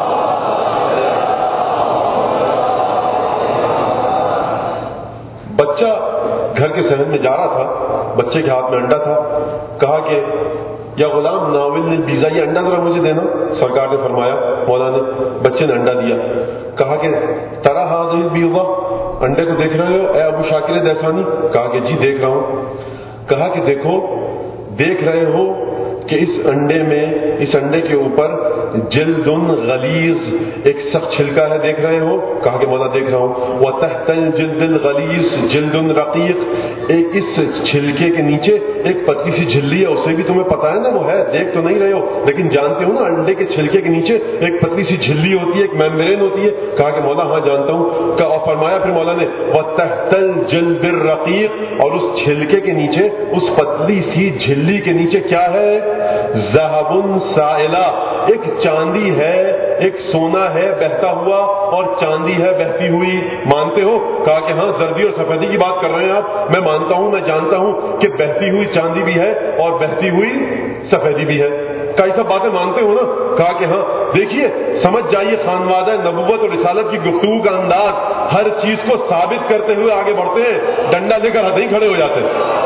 بچہ گھر کے صحن میں جا رہا تھا، بچے کے ہاتھ میں انڈا تھا، کہا کہ یا غلام ناول نے بیزا، یہ انڈا ذرا مجھے دینا۔ سرکار نے فرمایا، مولا نے، بچے نے انڈا دیا، کہا کہ ترا حاضر بیضا، انڈے کو دیکھ رہے ہو اے ابو شاکر دیسانی؟ کہا کہ جی دیکھ رہا ہوں۔ کہا کہ دیکھو، دیکھ رہے ہو کہ اس انڈے کے اوپر جلد غلیظ، ایک سخت چھلکا ہے، دیکھ رہے ہو؟ کہا کہ مولا دیکھ رہا ہوں۔ وتحت الجلد الغلیظ جلد رقیق، ایک اس چھلکے کے نیچے ایک پتلی سی جھلی ہے، اسے بھی تمہیں پتا ہے نا وہ ہے، دیکھ تو نہیں رہے ہو لیکن جانتے ہو نا، انڈے کے چھلکے کے نیچے ایک پتلی سی جھلی ہوتی ہے، ایک میمبرین ہوتی ہے۔ کہا کہ مولا ہاں جانتا ہوں۔ اور فرمایا پھر مولا نے وتحت الجلد الرقیق، اور اس چھلکے کے نیچے، اس پتلی سی جھلی کے نیچے کیا ہے؟ ذهب سائلہ، ایک چاندی ہے، ایک سونا ہے بہتا ہوا اور چاندی ہے بہتی ہوئی، مانتے ہو؟ کہا کہ ہاں، زردی اور سفیدی کی بات کر رہے ہیں آپ، میں مانتا ہوں، میں جانتا ہوں کہ بہتی ہوئی چاندی بھی ہے اور بہتی ہوئی سفیدی بھی ہے۔ کئی سب باتیں مانتے ہو نا؟ کہا کہ ہاں۔ دیکھیے سمجھ جائیے خانوادہ نبوت اور رسالت کی گفتگو کا انداز، ہر چیز کو ثابت کرتے ہوئے آگے بڑھتے ہیں، ڈنڈا لے کر ہتھیں کھڑے ہو جاتے ہیں۔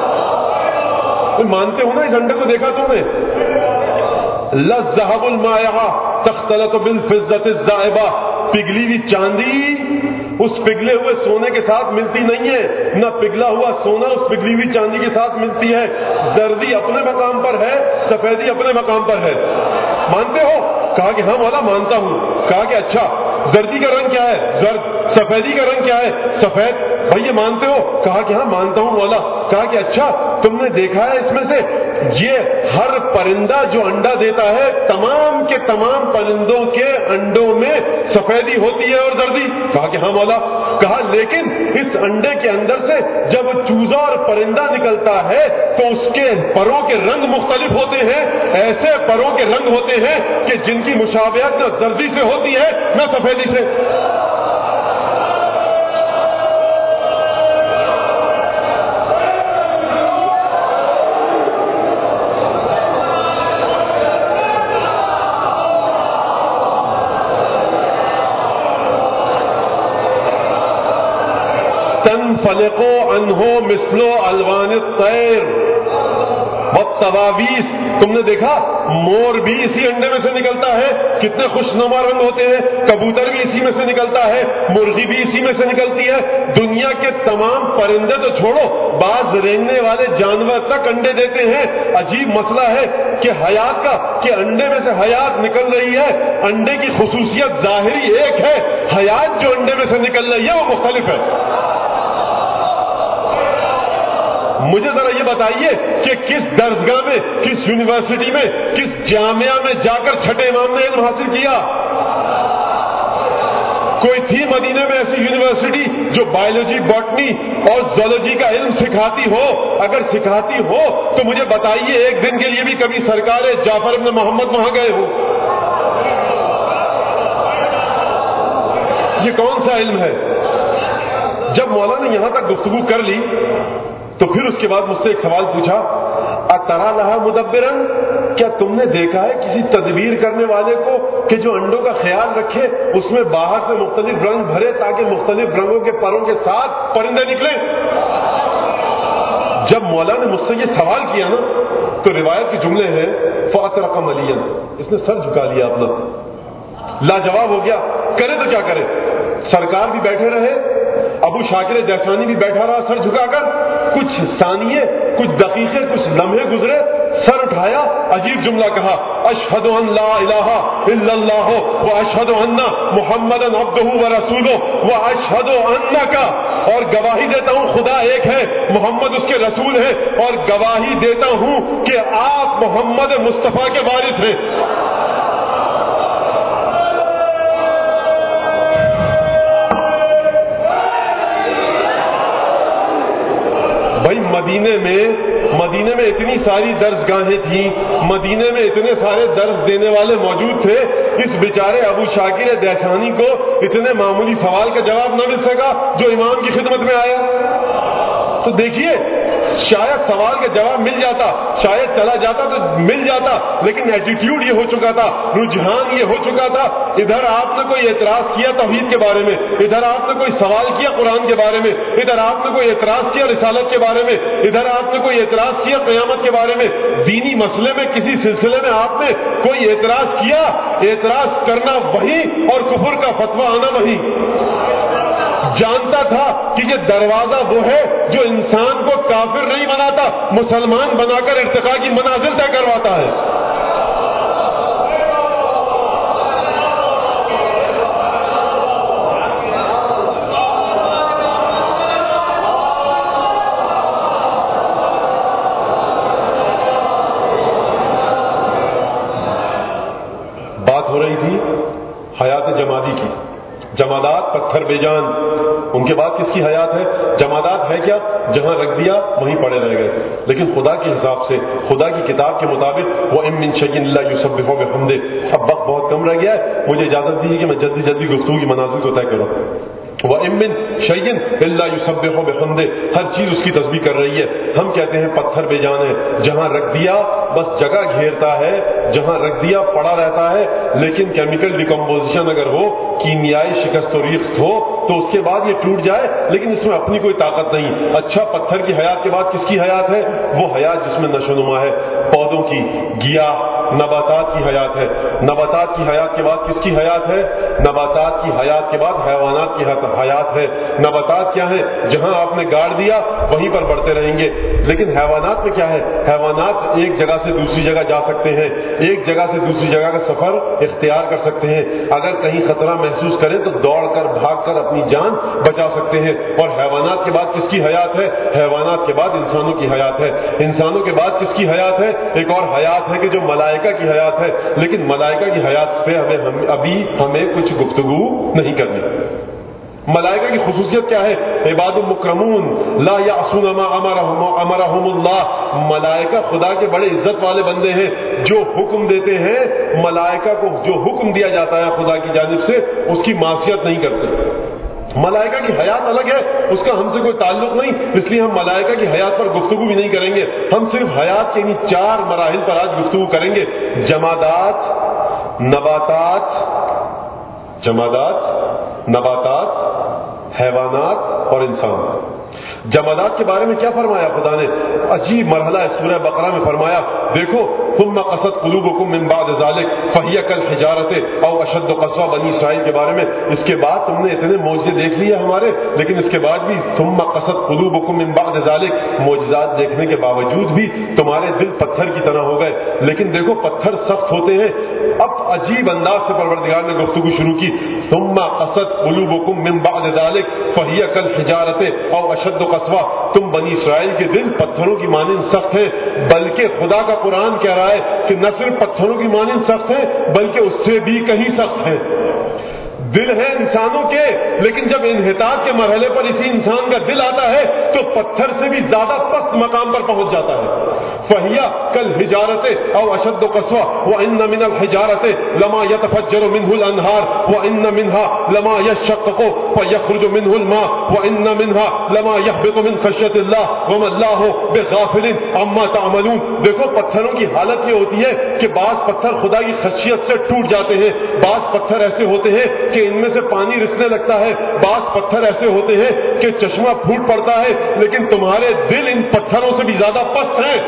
مانتے ہو نا اس انڈے کو دیکھا تم نے؟ لَلذَّهَبُ الْمَائِحَةُ تَخْتَلَطُ بِالْفِضَّةِ الزَّائِبَةِ، پگھلی ہوئی چاندی اس پگھلے ہوئے سونے کے ساتھ ملتی نہیں ہے، نہ پگھلا ہوا سونا اس پگھلی ہوئی چاندی کے ساتھ ملتی ہے۔ زردی اپنے مقام پر ہے، سفیدی اپنے مقام پر ہے، مانتے ہو؟ کہا کہ ہاں مولا مانتا ہوں۔ کہا کہ اچھا، زردی کا رنگ کیا ہے؟ زرد۔ سفیدی کا رنگ کیا ہے؟ سفید۔ بھائی یہ مانتے ہو؟ کہا کہ ہاں مانتا ہوں مولا۔ کہا کہ اچھا تم نے دیکھا ہے اس میں سے یہ ہر پرندہ جو انڈا دیتا ہے تمام کے تمام پرندوں کے انڈوں میں سفیدی ہوتی ہے اور زردی؟ کہا کہ ہاں مولا۔ کہا لیکن اس انڈے کے اندر سے جب چوزا اور پرندہ نکلتا ہے تو اس کے پروں کے رنگ مختلف ہوتے ہیں، ایسے پروں کے رنگ ہوتے ہیں کہ جن کی مشابہت نہ زردی سے ہوتی ہے نہ سفیدی سے۔ تنفلق عنہ مثل الوان الطیر والطواویس۔ تم نے دیکھا مور بھی اسی انڈے میں سے نکلتا ہے، کتنے خوشنما رنگ ہوتے ہیں، کبوتر بھی اسی میں سے نکلتا ہے، مرغی بھی اسی میں سے نکلتی ہے، دنیا کے تمام پرندے تو چھوڑو بعض رینگنے والے جانور تک انڈے دیتے ہیں۔ عجیب مسئلہ ہے کہ حیات کا، کہ انڈے میں سے حیات نکل رہی ہے، انڈے کی خصوصیت ظاہری ایک ہے، حیات جو انڈے میں سے نکل رہی ہے وہ مختلف ہے۔ مجھے ذرا یہ بتائیے کہ کس درسگاہ میں، کس یونیورسٹی میں، کس جامعہ میں جا کر چھٹے امام نے علم حاصل کیا؟ کوئی تھی مدینے میں ایسی یونیورسٹی جو بایولوجی، باٹنی اور زولوجی کا علم سکھاتی ہو؟ اگر سکھاتی ہو تو مجھے بتائیے ایک دن کے لیے بھی کبھی سرکار جعفر ابن محمد وہاں گئے ہو؟ یہ کون سا علم ہے؟ جب مولا نے یہاں تک گفتگو کر لی تو پھر اس کے بعد مجھ سے ایک سوال پوچھا، اترا لہا مدبرن، کیا تم نے دیکھا ہے کسی تدبیر کرنے والے کو کہ جو انڈوں کا خیال رکھے اس میں باہر سے مختلف رنگ بھرے تاکہ مختلف رنگوں کے پروں کے ساتھ پرندے نکلیں؟ جب مولا نے مجھ سے یہ سوال کیا نا تو روایت کے جملے ہیں فاطرق ملیا، اس نے سر جھکا لیا اپنا، لاجواب ہو گیا، کرے تو کیا کرے؟ سرکار بھی بیٹھے رہے، ابو شاکر جیسانی بھی بیٹھا رہا سر جھکا کر، کچھ ثانیے، کچھ دقیقے، کچھ لمحے گزرے، سر اٹھایا، عجیب جملہ کہا، اشہد ان لا الہ الا اللہ واشہد ان محمدا عبدہ ورسولہ واشہد انک، اور گواہی دیتا ہوں خدا ایک ہے، محمد اس کے رسول ہے، اور گواہی دیتا ہوں کہ آپ محمد مصطفیٰ کے وارث ہیں۔ بھائی مدینے میں اتنی ساری درسگاہیں تھیں، مدینے میں اتنے سارے درس دینے والے موجود تھے، اس بیچارے ابو شاکر دیسانی کو اتنے معمولی سوال کا جواب نہ مل سکا جو امام کی خدمت میں آیا؟ تو دیکھیے شاید سوال کا جواب مل جاتا، شاید چلا جاتا تو مل جاتا، لیکن ایٹیٹیوڈ یہ ہو چکا تھا، رجحان یہ ہو چکا تھا، ادھر آپ نے کوئی اعتراض کیا توحید کے بارے میں، ادھر آپ نے کوئی سوال کیا قرآن کے بارے میں، ادھر آپ نے کوئی اعتراض کیا رسالت کے بارے میں، ادھر آپ نے کوئی اعتراض کیا قیامت کے بارے میں، دینی مسئلے میں کسی سلسلے میں آپ نے کوئی اعتراض کیا، اعتراض کرنا وہی اور کفر کا فتویٰ آنا وہی۔ جانتا تھا کہ یہ دروازہ وہ ہے جو انسان کو کافر نہیں بناتا، مسلمان بنا کر ارتقاء کی منازل طے کرواتا ہے۔ بات ہو رہی تھی حیات جمادی کی، جمادات پتھر بے جان، ان کے بعد کس کی حیات ہے؟ جمادات ہے کیا؟ جہاں رکھ دیا وہیں پڑے رہ گئے، لیکن خدا کے حساب سے، خدا کی کتاب کے مطابق وَإِن مِّن شَيْءٍ إِلَّا يُسَبِّحُ بِحَمْدِهِ۔ اب وقت بہت کم رہ گیا ہے، مجھے اجازت دیجیے کہ میں جلدی گفتگو کی منازل کو طے کروں۔ وَإِن مِّن شَيْءٍ إِلَّا يُسَبِّحُ بِحَمْدِهِ، ہر چیز اس کی تسبیح کر رہی ہے۔ ہم کہتے ہیں پتھر بے جان ہے، جہاں رکھ دیا بس جگہ گھیرتا ہے، جہاں رکھ دیا پڑا رہتا ہے، لیکن کیمیکل ڈیکمپوزیشن اگر ہو، کیمیائی شکست و ریخت ہو تو اس کے بعد یہ ٹوٹ جائے، لیکن اس میں اپنی کوئی طاقت نہیں۔ اچھا پتھر کی حیات کے بعد کس کی حیات ہے؟ وہ حیات جس میں نشو و نما ہے، پودوں کی، گیاہ، نباتات کی حیات ہے۔ نباتات کی حیات کے بعد کس کی حیات ہے؟ نباتات کی حیات کے بعد حیوانات کی حیات ہے. نباتات کیا ہے؟ جہاں آپ نے گاڑ دیا وہیں پر بڑھتے رہیں گے. لیکن حیوانات میں کیا ہے؟ حیوانات ایک جگہ سے دوسری جگہ جا سکتے ہیں, ایک جگہ سے دوسری جگہ کا سفر اختیار کر سکتے ہیں. اگر کہیں خطرہ محسوس کریں تو دوڑ کر بھاگ کر اپنی جان بچا سکتے ہیں. اور حیوانات کے بعد کس کی حیات ہے؟ حیوانات کے بعد انسانوں کی حیات ہے. انسانوں کے بعد کس کی حیات ہے؟ ایک اور حیات ہے کہ جو ملائکہ کی حیات ہے. لیکن ملائکہ کی حیات پہ ہمیں کچھ گفتگو نہیں کرنی. ملائکہ کی خصوصیت کیا ہے؟ عباد مکرمون لا یعصون ما امرهم اللہ. ملائکہ خدا کے بڑے عزت والے بندے ہیں جو حکم دیتے ہیں. ملائکہ کو جو حکم دیا جاتا ہے خدا کی جانب سے اس کی معصیت نہیں کرتے. ملائکہ کی حیات الگ ہے, اس کا ہم سے کوئی تعلق نہیں, اس لیے ہم ملائکہ کی حیات پر گفتگو بھی نہیں کریں گے. ہم صرف حیات کے انہی 4 مراحل پر آج گفتگو کریں گے. نباتات, حیوانات اور انسان. جمادات کے بارے میں کیا فرمایا خدا نے؟ عجیب مرحلہ ہے سورہ بقرہ میں فرمایا, دیکھو ثم قست قلوبکم من بعد ذلک فہی کالحجارۃ او اشد قسوہ. بنی اسرائیل کے بارے میں اس کے بعد تم نے اتنے معجزے دیکھ لیے ہمارے, لیکن اس کے بعد بھی ثم قست قلوبکم من بعد ذلک, معجزات دیکھنے کے باوجود بھی تمہارے دل پتھر کی طرح ہو گئے. لیکن دیکھو پتھر سخت ہوتے ہیں. اب عجیب انداز سے پروردگار نے گفتگو شروع کی, ثم قست قلوبکم من بعد ذلک فہی کالحجارۃ او اشد قسوہ. تم بنی اسرائیل کے دل پتھروں کی مانند سخت ہیں, بلکہ خدا کا قرآن کہہ رہا ہے کہ نہ صرف پتھروں کی مانند سخت ہیں بلکہ اس سے بھی کہیں سخت ہیں. دل ہے انسانوں کے, لیکن جب انحطاط کے مرحلے پر اسی انسان کا دل آتا ہے تو پتھر سے بھی زیادہ پست مقام پر پہنچ جاتا ہے. فہیا کالحجارۃ او اشد قسوہ وان من الحجارۃ لما يتفجر منه الانهار وان منها لما يشقق فيخرج منه الماء وان منها لما يهبط من خشية الله وما الله بغافل عما تعملون. دیکھو پتھروں کی حالت یہ ہوتی ہے کہ بعض پتھر خدا کی خشیت سے ٹوٹ جاتے ہیں, بعض پتھر ایسے ہوتے ہیں کہ ان میں سے پانی رسنے لگتا ہے, بعض پتھر ایسے ہوتے ہیں کہ چشمہ پھوٹ پڑتا ہے, لیکن تمہارے دل ان پتھروں سے بھی زیادہ پست ہیں.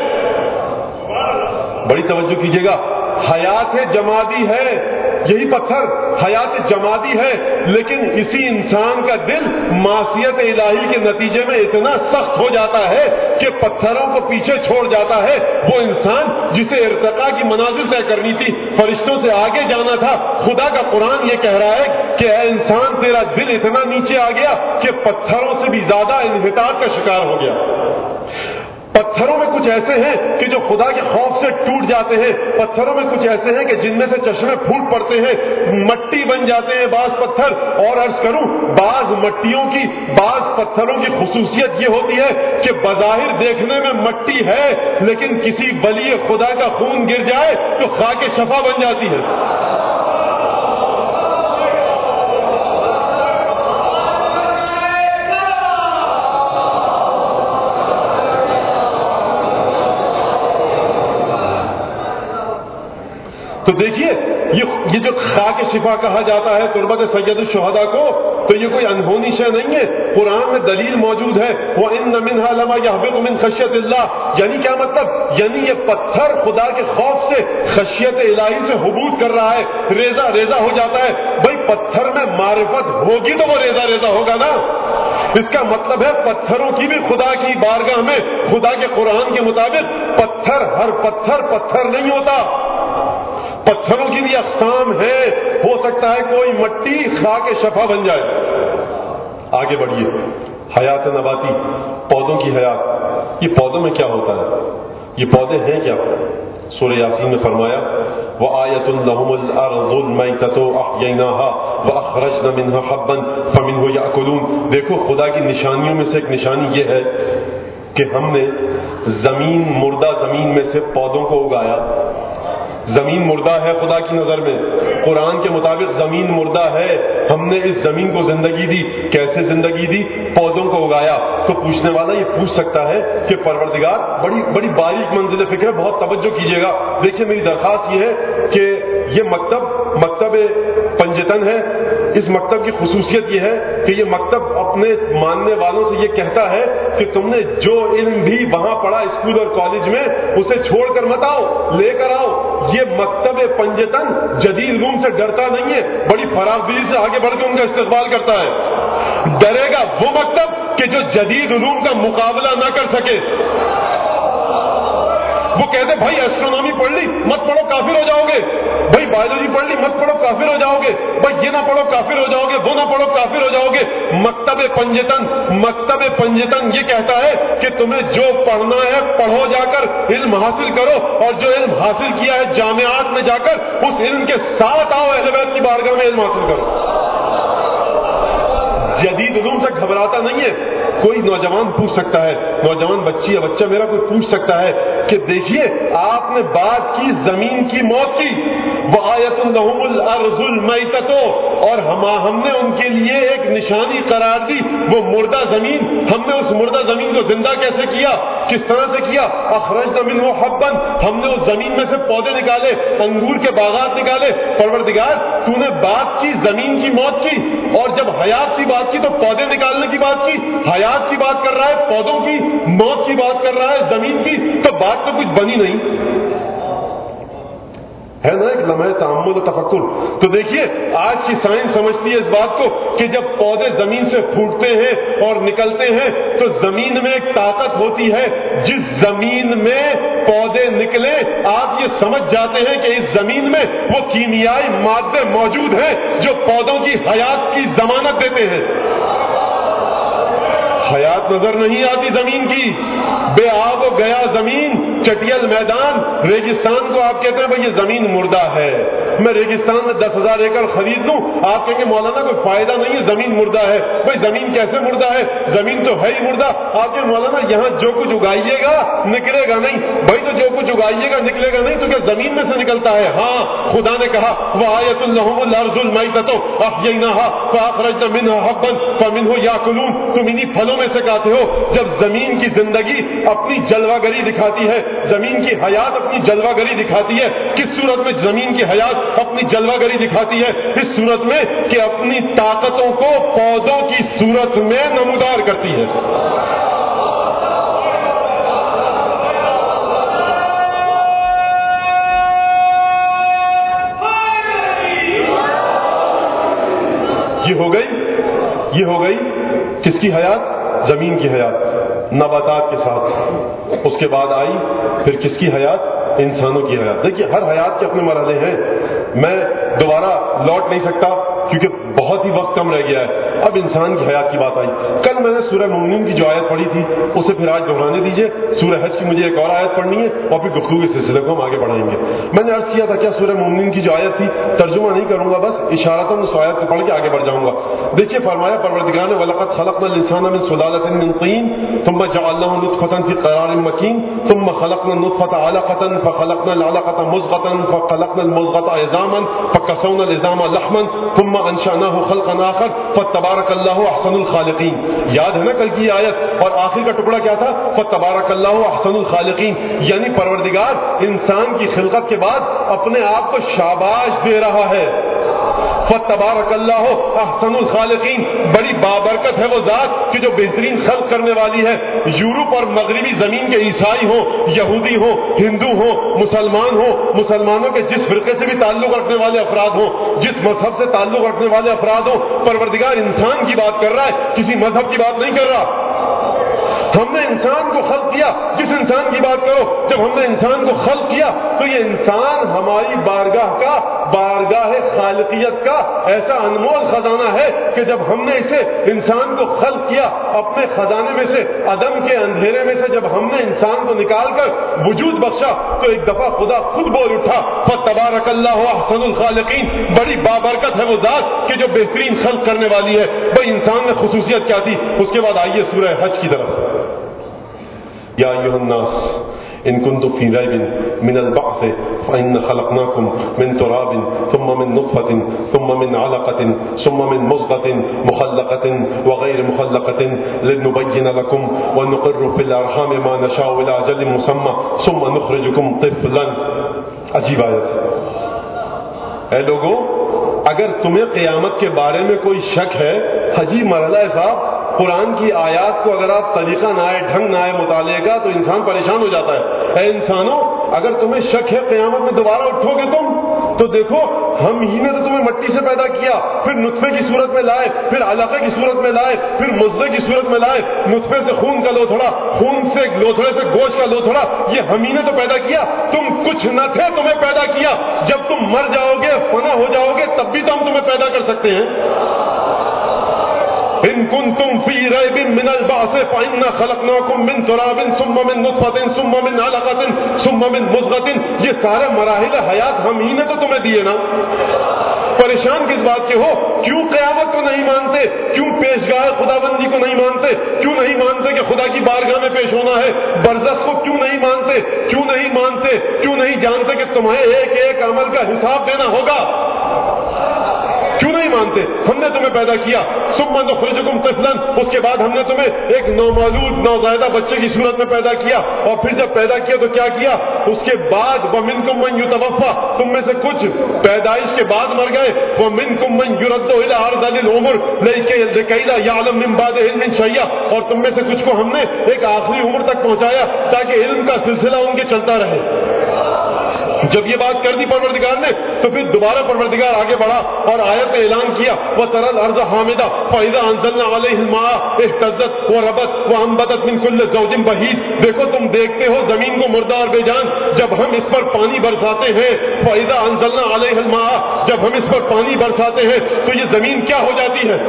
بڑی توجہ کیجیے گا, حیات جمادی ہے یہی پتھر, حیات جمادی ہے, لیکن اسی انسان کا دل معصیت الہی کے نتیجے میں اتنا سخت ہو جاتا ہے کہ پتھروں کو پیچھے چھوڑ جاتا ہے. وہ انسان جسے ارتقاء کی منازل طے کرنی تھی, فرشتوں سے آگے جانا تھا, خدا کا قرآن یہ کہہ رہا ہے کہ اے انسان تیرا دل اتنا نیچے آ گیا کہ پتھروں سے بھی زیادہ انحطاط کا شکار ہو گیا. پتھروں میں کچھ ایسے ہیں کہ جو خدا کے خوف سے ٹوٹ جاتے ہیں, پتھروں میں کچھ ایسے ہیں کہ جن میں سے چشمے پھوٹ پڑتے ہیں, مٹی بن جاتے ہیں بعض پتھر. اور عرض کروں بعض مٹیوں کی, بعض پتھروں کی خصوصیت یہ ہوتی ہے کہ بظاہر دیکھنے میں مٹی ہے, لیکن کسی ولی خدا کا خون گر جائے تو خاک شفا بن جاتی ہے. تو دیکھیے یہ جو خاک شفا کہا جاتا ہے تربت سید الشہداء کو, تو یہ کوئی انہونی شے نہیں ہے. قرآن میں دلیل موجود ہے, وَإِنَّ مِنْهَا لَمَا يَهْبِطُ مِنْ خَشْيَةِ اللَّهِ. یعنی کیا مطلب؟ یعنی یہ پتھر خدا کے خوف سے خشیت الہی سے حبوط کر رہا ہے, ریزہ ریزہ ہو جاتا ہے. بھائی پتھر میں معرفت ہوگی تو وہ ریزہ ریزہ ہوگا نا. اس کا مطلب ہے پتھروں کی بھی خدا کی بارگاہ میں خدا کے قرآن کے مطابق پتھر, ہر پتھر نہیں ہوتا. پتھروں کی بھی اقسام ہے, ہو سکتا ہے کوئی مٹی خاک شفا بن جائے. آگے بڑھیے. حیات نباتی, پودوں کی حیات. یہ پودوں میں کیا ہوتا ہے؟ یہ پودے ہیں کیا؟ سورہ یاسین میں فرمایا وَآیَةٌ لَهُمُ الْأَرْضُ الْمَيْتَةُ أَحْيَيْنَاهَا وَأَخْرَجْنَا مِنْهَا حَبًّا فَمِنْهُ يَأْكُلُونَ. دیکھو خدا کی نشانیوں میں سے ایک نشانی یہ ہے کہ ہم نے زمین, مردہ زمین میں سے پودوں کو اگایا. زمین مردہ ہے خدا کی نظر میں, قرآن کے مطابق زمین مردہ ہے. ہم نے اس زمین کو زندگی دی. کیسے زندگی دی؟ پودوں کو اگایا. تو پوچھنے والا یہ پوچھ سکتا ہے کہ پروردگار, بڑی باریک منزل فکر ہے, بہت توجہ کیجیے گا. دیکھیے میری درخواست یہ ہے کہ یہ مکتب پنجتن ہے. اس مکتب کی خصوصیت یہ ہے کہ یہ مکتب اپنے ماننے والوں سے یہ کہتا ہے کہ تم نے جو علم بھی وہاں پڑھا اسکول اور کالج میں اسے چھوڑ کر مت آؤ, لے کر آؤ. یہ مکتب پنجتن جدید علوم سے ڈرتا نہیں ہے, بڑی فراخ دلی سے آگے بڑھ کے ان کا استقبال کرتا ہے. ڈرے گا وہ مکتب کہ جو جدید علوم کا مقابلہ نہ کر سکے. وہ کہتے بھائی ایسٹرونومی پڑھ لی مت پڑھو کافر ہو جاؤ گے, بھائی بایولوجی پڑھ لی مت پڑھو کافر ہو جاؤ گے, بھائی یہ نہ پڑھو کافر ہو جاؤ گے, وہ نہ پڑھو کافر ہو جاؤ گے. مکتب پنجتن یہ کہتا ہے کہ تمہیں جو پڑھنا ہے پڑھو, جا کر علم حاصل کرو, اور جو علم حاصل کیا ہے جامعات میں جا کر اس علم کے ساتھ آؤ, اہل بیت کی بارگاہ میں علم حاصل کرو. جدید علوم سے گھبراتا نہیں ہے. کوئی نوجوان پوچھ سکتا ہے, نوجوان بچی یا بچہ میرا کوئی پوچھ سکتا ہے کہ دیکھیے آپ نے بات کی زمین کی موت کی, وآیۃ لہم الارض المیتۃ, اور ہم نے ان کے لیے ایک نشانی قرار دی وہ مردہ زمین. ہم نے اس مردہ زمین کو زندہ کیسے کیا, کس طرح سے کیا؟ اخرجنا منہ حبا, ہم نے اس زمین میں سے پودے نکالے, انگور کے باغات نکالے. پروردگار تو نے بات کی زمین کی موت کی, اور جب حیات کی بات کی تو پودے نکالنے کی بات کی. حیات کی بات کر رہا ہے, پودوں کی, موت کی بات کر رہا ہے, زمین کی, تو بات تو کچھ بنی نہیں ہے نا. ایک لمحہ تأمل و تفکر. تو دیکھیے آج کی سائنس سمجھتی ہے اس بات کو کہ جب پودے زمین سے پھوٹتے ہیں اور نکلتے ہیں تو زمین میں ایک طاقت ہوتی ہے. جس زمین میں پودے نکلے آپ یہ سمجھ جاتے ہیں کہ اس زمین میں وہ کیمیائی مادے موجود ہیں جو پودوں کی حیات کی ضمانت دیتے ہیں. حیات نظر نہیں آتی زمین کی, بے آب و گیا زمین, چٹیل میدان, ریگستان کو آپ کہتے ہیں بھائی یہ زمین مردہ ہے. میں ریگستان میں 10,000 ایکڑ خرید لوں, آپ کہیں گے مولانا کوئی فائدہ نہیں ہے, زمین مردہ ہے. بھائی زمین کیسے مردہ ہے, زمین تو ہے ہی مردہ. آپ کے مولانا یہاں جو کچھ اگائیے گا نکلے گا نہیں. بھائی تو جو کچھ اگائیے گا نکلے گا نہیں تو کیا زمین میں سے نکلتا ہے؟ ہاں, خدا نے کہا وآیۃ لہم الارض المیتۃ احییناھا فاخرجنا منھا حبا فمنہ یاکلون. تم انہی پھلوں میں سے کہتے ہو. جب زمین کی زندگی اپنی جلوہ گری دکھاتی ہے, زمین کی حیات اپنی جلوہ گری دکھاتی ہے, کس صورت میں زمین کی حیات اپنی جلوہ گری دکھاتی ہے؟ اس صورت میں کہ اپنی طاقتوں کو پودوں کی صورت میں نمودار کرتی ہے. یہ ہو گئی کس کی حیات؟ زمین کی حیات نباتات کے ساتھ. اس کے بعد آئی پھر کس کی حیات؟ انسانوں کی حیات. دیکھیے ہر حیات کے اپنے مرحلے ہیں. میں دوبارہ لوٹ نہیں سکتا کیونکہ بہت ہی وقت کم رہ گیا ہے. اب انسان کی حیات کی بات آئی. کل میں نے سورہ مومنون کی جو آیت پڑھی تھی اسے پھر آج دہرانے دیجیے. سورہ حج کی مجھے ایک اور آیت پڑھنی ہے اور پھر گفتگو کے سلسلے کو ہم آگے بڑھائیں گے. میں نے عرض کیا تھا کیا سورہ مومنون کی جو آیت تھی ترجمہ نہیں کروں گا, بس اشارتاً اس آیت کو پڑھ کے آگے بڑھ جاؤں گا. دیکھیے فرمایا پروردگار نے وَلَقَدْ خَلَقْنَا الْإِنسَانَ مِنْ سُلَالَةٍ مِنْ طِينٍ ثُمَّ جَعَلْنَاهُ نُطْفَةً فِي قَرَارٍ مَكِينٍ ثُمَّ خَلَقْنَا النُّطْفَةَ عَلَقَةً فَخَلَقْنَا الْعَلَقَةَ مُضْغَةً فَخَلَقْنَا الْمُضْغَةَ عِظَامًا فَكَسَوْنَا الْعِظَامَ لَحْمًا ثُمَّ أَنشَأْنَاهُ خَلْقًا آخَرَ فَتَبَارَكَ اللَّهُ أَحْسَنُ الْخَالِقِينَ. یاد ہے نا کل کی آیت, اور آخر کا ٹکڑا کیا تھا؟ فَتَبَارَكَ اللَّهُ أَحْسَنُ الْخَالِقِينَ. یعنی پروردگار انسان کی خلقت کے بعد اپنے آپ کو شاباش دے رہا ہے. فتبارک اللہ احسن الخالقین. بڑی بابرکت ہے وہ ذات کہ جو بہترین خلق کرنے والی ہے. یورپ اور مغربی زمین کے عیسائی ہوں, یہودی ہوں, ہندو ہوں, مسلمان ہوں, مسلمانوں کے جس فرقے سے بھی تعلق رکھنے والے افراد ہوں, جس مذہب سے تعلق رکھنے والے افراد ہوں, پروردگار انسان کی بات کر رہا ہے, کسی مذہب کی بات نہیں کر رہا. ہم نے انسان کو خلق کیا. جس انسان کی بات کرو, جب ہم نے انسان کو خلق کیا تو یہ انسان ہماری بارگاہ خالقیت کا ایسا انمول خزانہ ہے کہ جب ہم نے اسے انسان کو خلق کیا اپنے خزانے میں سے, عدم کے اندھیرے میں سے جب ہم نے انسان کو نکال کر وجود بخشا تو ایک دفعہ خدا خود بول اٹھا فتبارک اللہ احسن الخالقین. بڑی بابرکت ہے وہ ذات کہ جو بہترین خلق کرنے والی ہے. بھائی انسان میں خصوصیت کیا تھی؟ اس کے بعد آئیے سورہ حج کی طرف. یا ایھا الناس ان کنتم فی ریب من البعث فإنا خلقناکم من تراب ثم من نطفة ثم من علقة ثم من مضغة مخلقة وغير مخلقة لنبين لكم ونقر في الأرحام ما نشاء إلى أجل مسمى ثم نخرجكم طفلا. عجیب آیت. اے لوگوں، اگر تمہیں قیامت کے بارے میں کوئی شک ہے، حجی مرحلہ صاحب، قرآن کی آیات کو اگر آپ طریقہ نہ آئے، ڈھنگ نہ آئے مطالعے کا، تو انسان پریشان ہو جاتا ہے۔ اے انسانوں، اگر تمہیں شک ہے قیامت میں دوبارہ اٹھو گے تم، تو دیکھو ہم ہی نے تو تمہیں مٹی سے پیدا کیا، پھر نطفے کی صورت میں لائے، پھر علقے کی صورت میں لائے، پھر مضغے کی صورت میں لائے، نطفے سے خون کا لوتھڑا، خون سے لوتھڑے سے گوشت کا لوتھڑا، یہ ہم ہی نے تو پیدا کیا، تم کچھ نہ تھے، تمہیں پیدا کیا۔ جب تم مر جاؤ گے، فنا ہو جاؤ گے، تب بھی تو ہم تمہیں پیدا کر سکتے ہیں۔ ان کنتم فی ریب من البعث فإنا خلقناکم من تراب ثم من نطفة ثم من علقة ثم من مضغة، یہ سارے مراحل حیات ہم ہی نے تو تمہیں دیے نا۔ پریشان کس بات کے ہو؟ کیوں قیامت کو نہیں مانتے؟ کیوں پیشگاہ خدا بندی کو نہیں مانتے؟ کیوں نہیں مانتے کہ خدا کی بارگاہ میں پیش ہونا ہے؟ برزخ کو کیوں نہیں مانتے؟ کیوں نہیں مانتے؟ کیوں نہیں جانتے کہ تمہیں ایک ایک عمل کا حساب دینا ہوگا؟ کیوں نہیں مانتے؟ ہم نے تمہیں پیدا کیا، ثم نخرجکم طفلا، اس کے بعد ہم نے تمہیں ایک نومولود نوزائیدہ بچے کی صورت میں پیدا کیا، اور پھر جب پیدا کیا تو کیا کیا؟ اس کے بعد ومنکم من یتوفی، تم میں سے کچھ پیدائش کے بعد مر گئے، ومنکم من یرد الی ارذل العمر لکی لا یعلم من بعد علم شیئا، اور تم میں سے کچھ کو ہم نے ایک آخری عمر تک پہنچایا تاکہ علم کا سلسلہ ان کے چلتا رہے۔ جب یہ بات کر دی پروردگار نے، تو پھر دوبارہ پروردگار آگے بڑھا اور آیت میں اعلان کیا وَتَرَى الْأَرْضَ حَامِدَةً فَإِذَا أَنزَلْنَا عَلَيْهَا الْمَاءَ اهْتَزَّتْ وَرَبَتْ وَأَنبَتَتْ مِنْ كُلِّ زَوْجٍ بَهِيجٍ، دیکھو تم دیکھتے ہو زمین کو مردہ اور بے جان، جب ہم اس پر پانی برساتے ہیں، فَإِذَا أَنزَلْنَا عَلَيْهَا الْمَاءَ، جب ہم اس پر پانی برساتے ہیں تو یہ زمین کیا ہو جاتی ہے؟